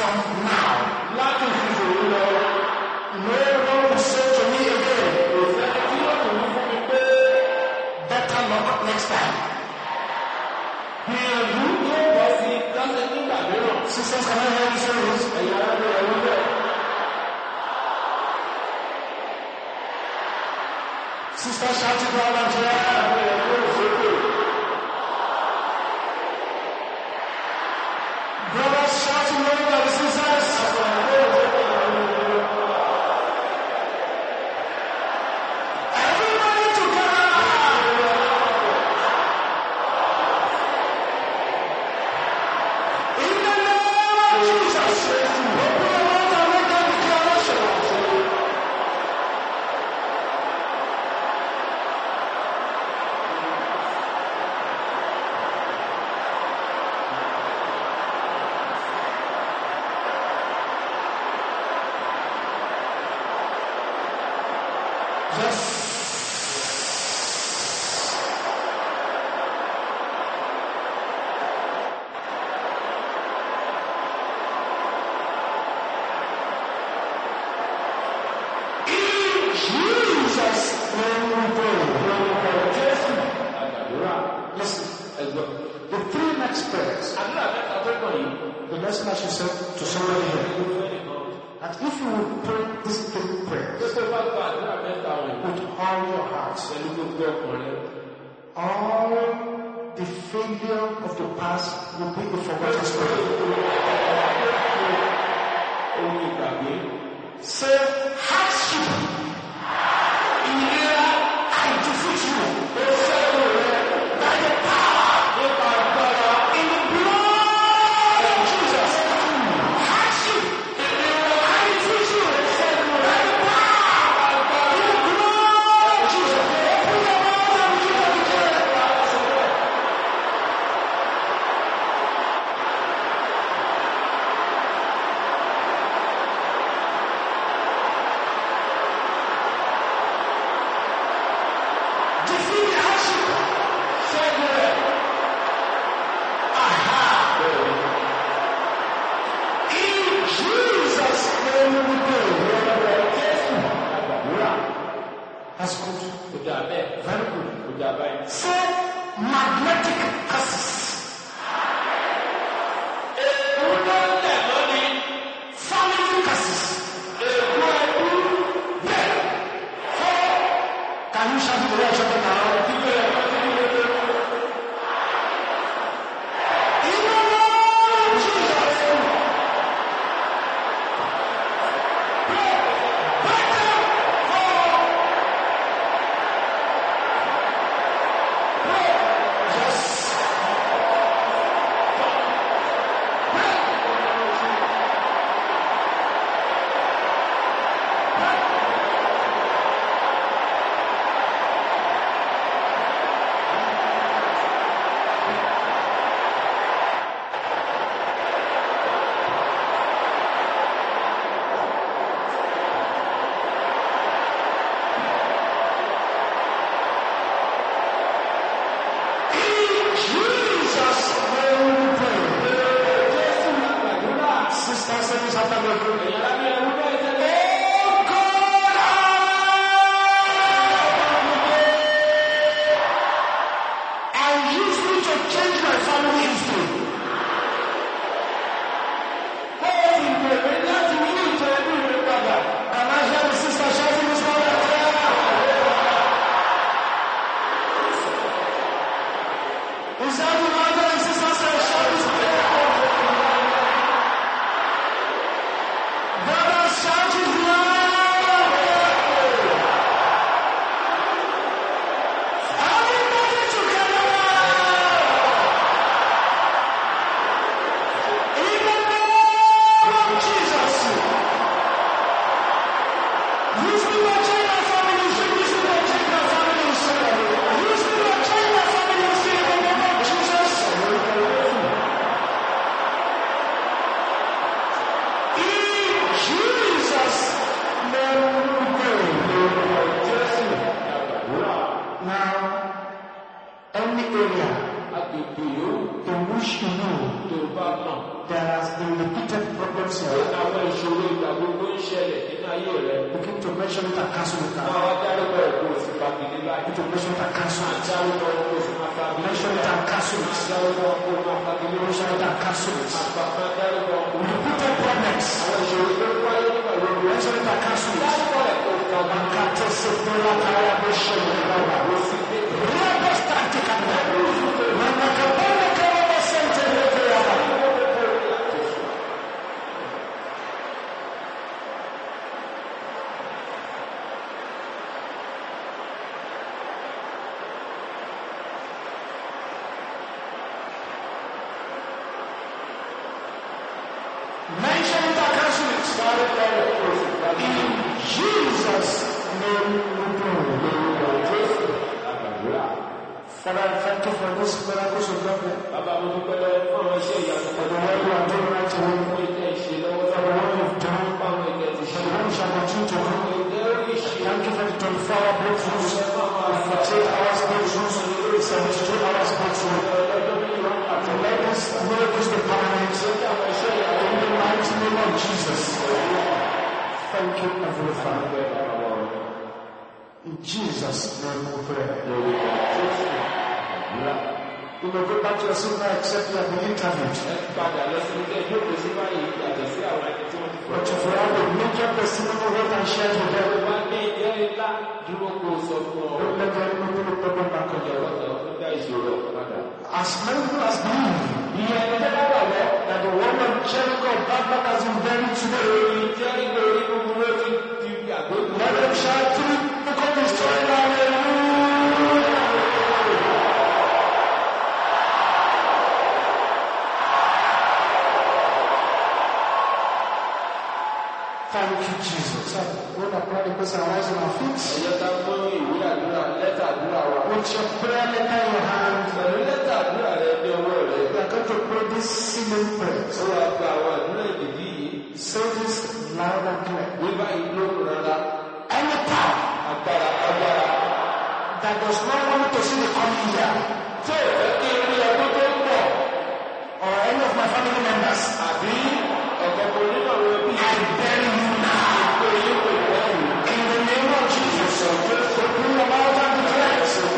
from now, láti ìṣòro lọ. no one will say to me again, Kò sẹ́ni tí yóò tún fún mi pé better luck next time. gbìyànjú yóò bọ́ sí lọ́sẹ̀ nígbà mìíràn. Sisters, can I hear you say this? Ẹ̀yà ara ẹ̀rọ bẹ́ẹ̀. Sisters, shout it loud and clear. Brothers, shout it loud and sisters. Everybody together. In the name of Jesus, open your mouth and make that declaration. Yes. In Jesus' name we pray. Jésù àgbàdúrà. Listen, Ẹ̀gbọ́n. the three next prayers, Àdúrà mẹ́ta tó kàn yìí. the next man she said to somebody here, that if you will pray these three prayers Tó bá gba àdúrà mẹ́ta wọ̀nyí. with all your hearts, Pẹ̀lú gbogbo ọkùnrin. all the failure of the past will be a forgotten story. Ohun ìgbàgbé. Say, hardship, ìlera, I defeat you. Ó ṣẹ́gun rẹ̀ By the power nípa agbára. in the blood of Jesus. Hardship, I defeat you. By the power in the blood of Jesus. Open your mouth and begin to declare. Defeat the hardship. Ṣẹ́gun rẹ̀. Aha. In Jesus' name we pray. Jésù àgbàdúrà. That's good. Kò dà bẹ́ẹ̀. Very good. Kò dà báyìí. Say magnetic curses. Èkó ló ń tẹ̀ lónìí. Family curses. Èkó ẹbí. Yeah. Can you shout it the way I shout it now? Ìdílé ẹ̀kọ́ tí kí ló dé. In the name of Jesus. Yes. Begin to mention it and cancel it now. Begin to mention it and cancel it. Mention it and cancel it. Mention it and cancel it. Repeated problems. Mention it and cancel it. Mention it and cancel it. In Jesus' name we pray. Father, I thank you for this miracles of God. For the work you are doing right away. For the work you've done. For the work you shall continue to do. Thank you for the 24-hour breakthroughs. The 48 hours breakthroughs. 72 hours breakthroughs. To let this miracles be permanent. In the mighty name of Jesus. Thank you, Heavenly Father. In Jesus' name we pray. You may go back to your seat now except you have been interviewed. But if you have a major testimony, wait and share with them. Don't let them put the problem back on your own. As many people as believe that the one of Jericho Baba has been buried today, let them shout through the coming story. Hallelujah! Thank you, Jesus. We'll apply the person rise on our feet. With your prayer letter in your hand, we are going to pray this sealing prayer. Say this loud and clear. Any power that does not want to see the coming year, or any of my family members, I bury you now. In the name of Jesus, open your mouth and declare.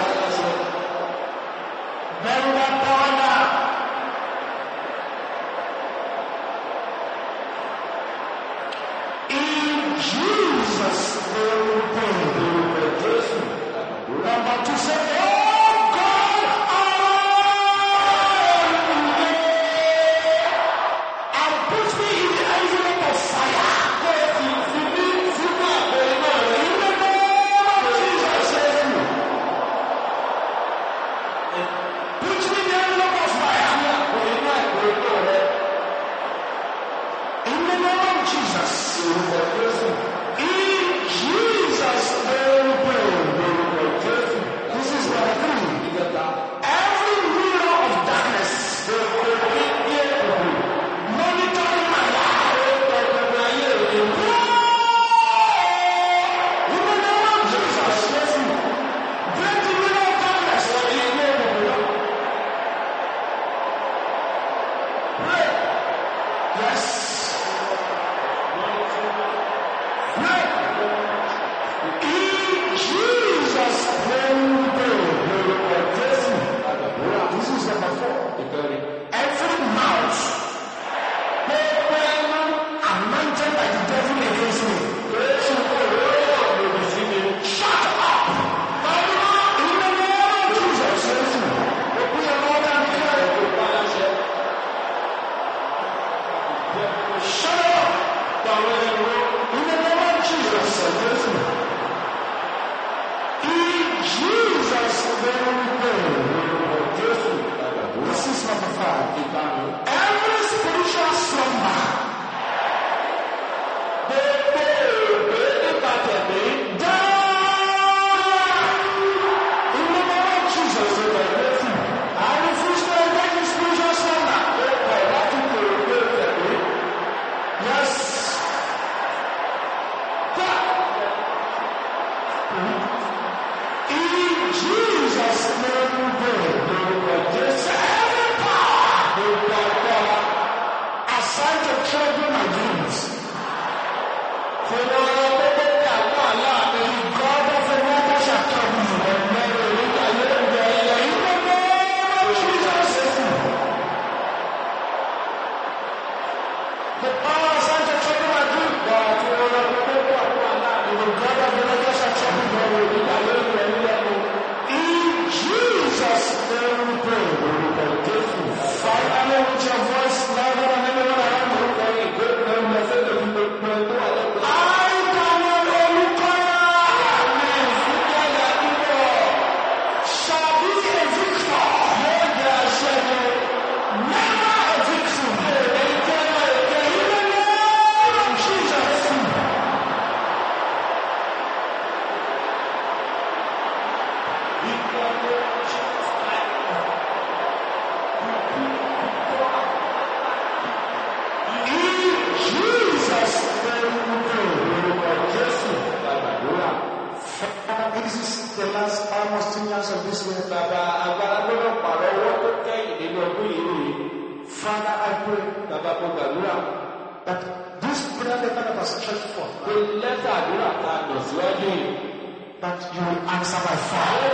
Bury that power now. In Jesus' name we pray. Number 2, say, oh God, and put me in the envelope of fire. Assigned to children and dreams. This is the last almost 10 years of this year. Father, I pray that this prayer letter that was stretched forth, that you will answer by fire.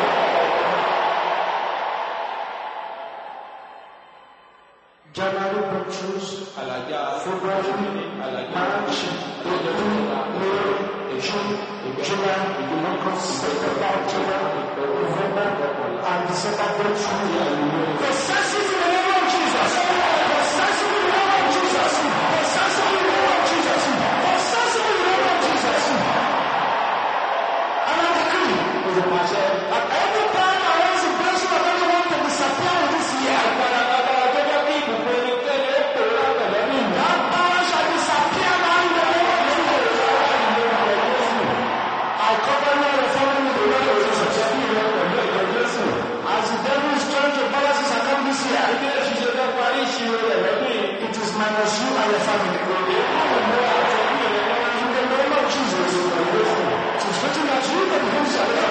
January breakthroughs, February, March, April, June, July, August, September, October, November, and December breakthrough. Possession in the name of Jesus. Possession in the name of Jesus. Possession in the name of Jesus. Possession in the name of Jesus. And I decree that every time I raise the blessing of anyone to disappear in this year, that power shall disappear now in the name of Jesus. I cover you and your family with the blood of Jesus. As the devil is trying to balance his account this year, it is minus you and your family. In the name of Jesus, it is written that you can do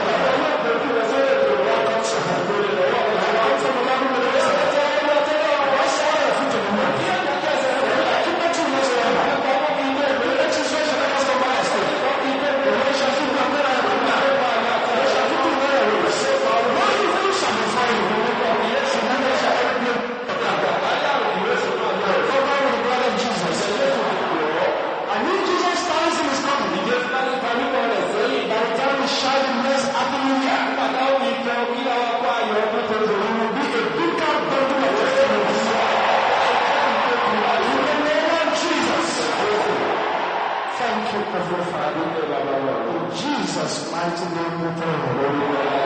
in Jesus' mighty name we pray.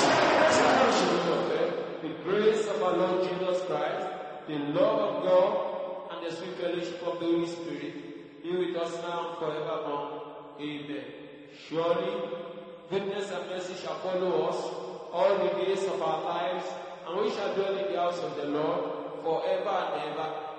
The grace of our Lord Jesus Christ, the love of God, and the sweet fellowship of the Holy Spirit be with us now and forevermore. Amen. Surely, goodness and mercy shall follow us all the days of our lives, and we shall dwell in the house of the Lord forever and ever.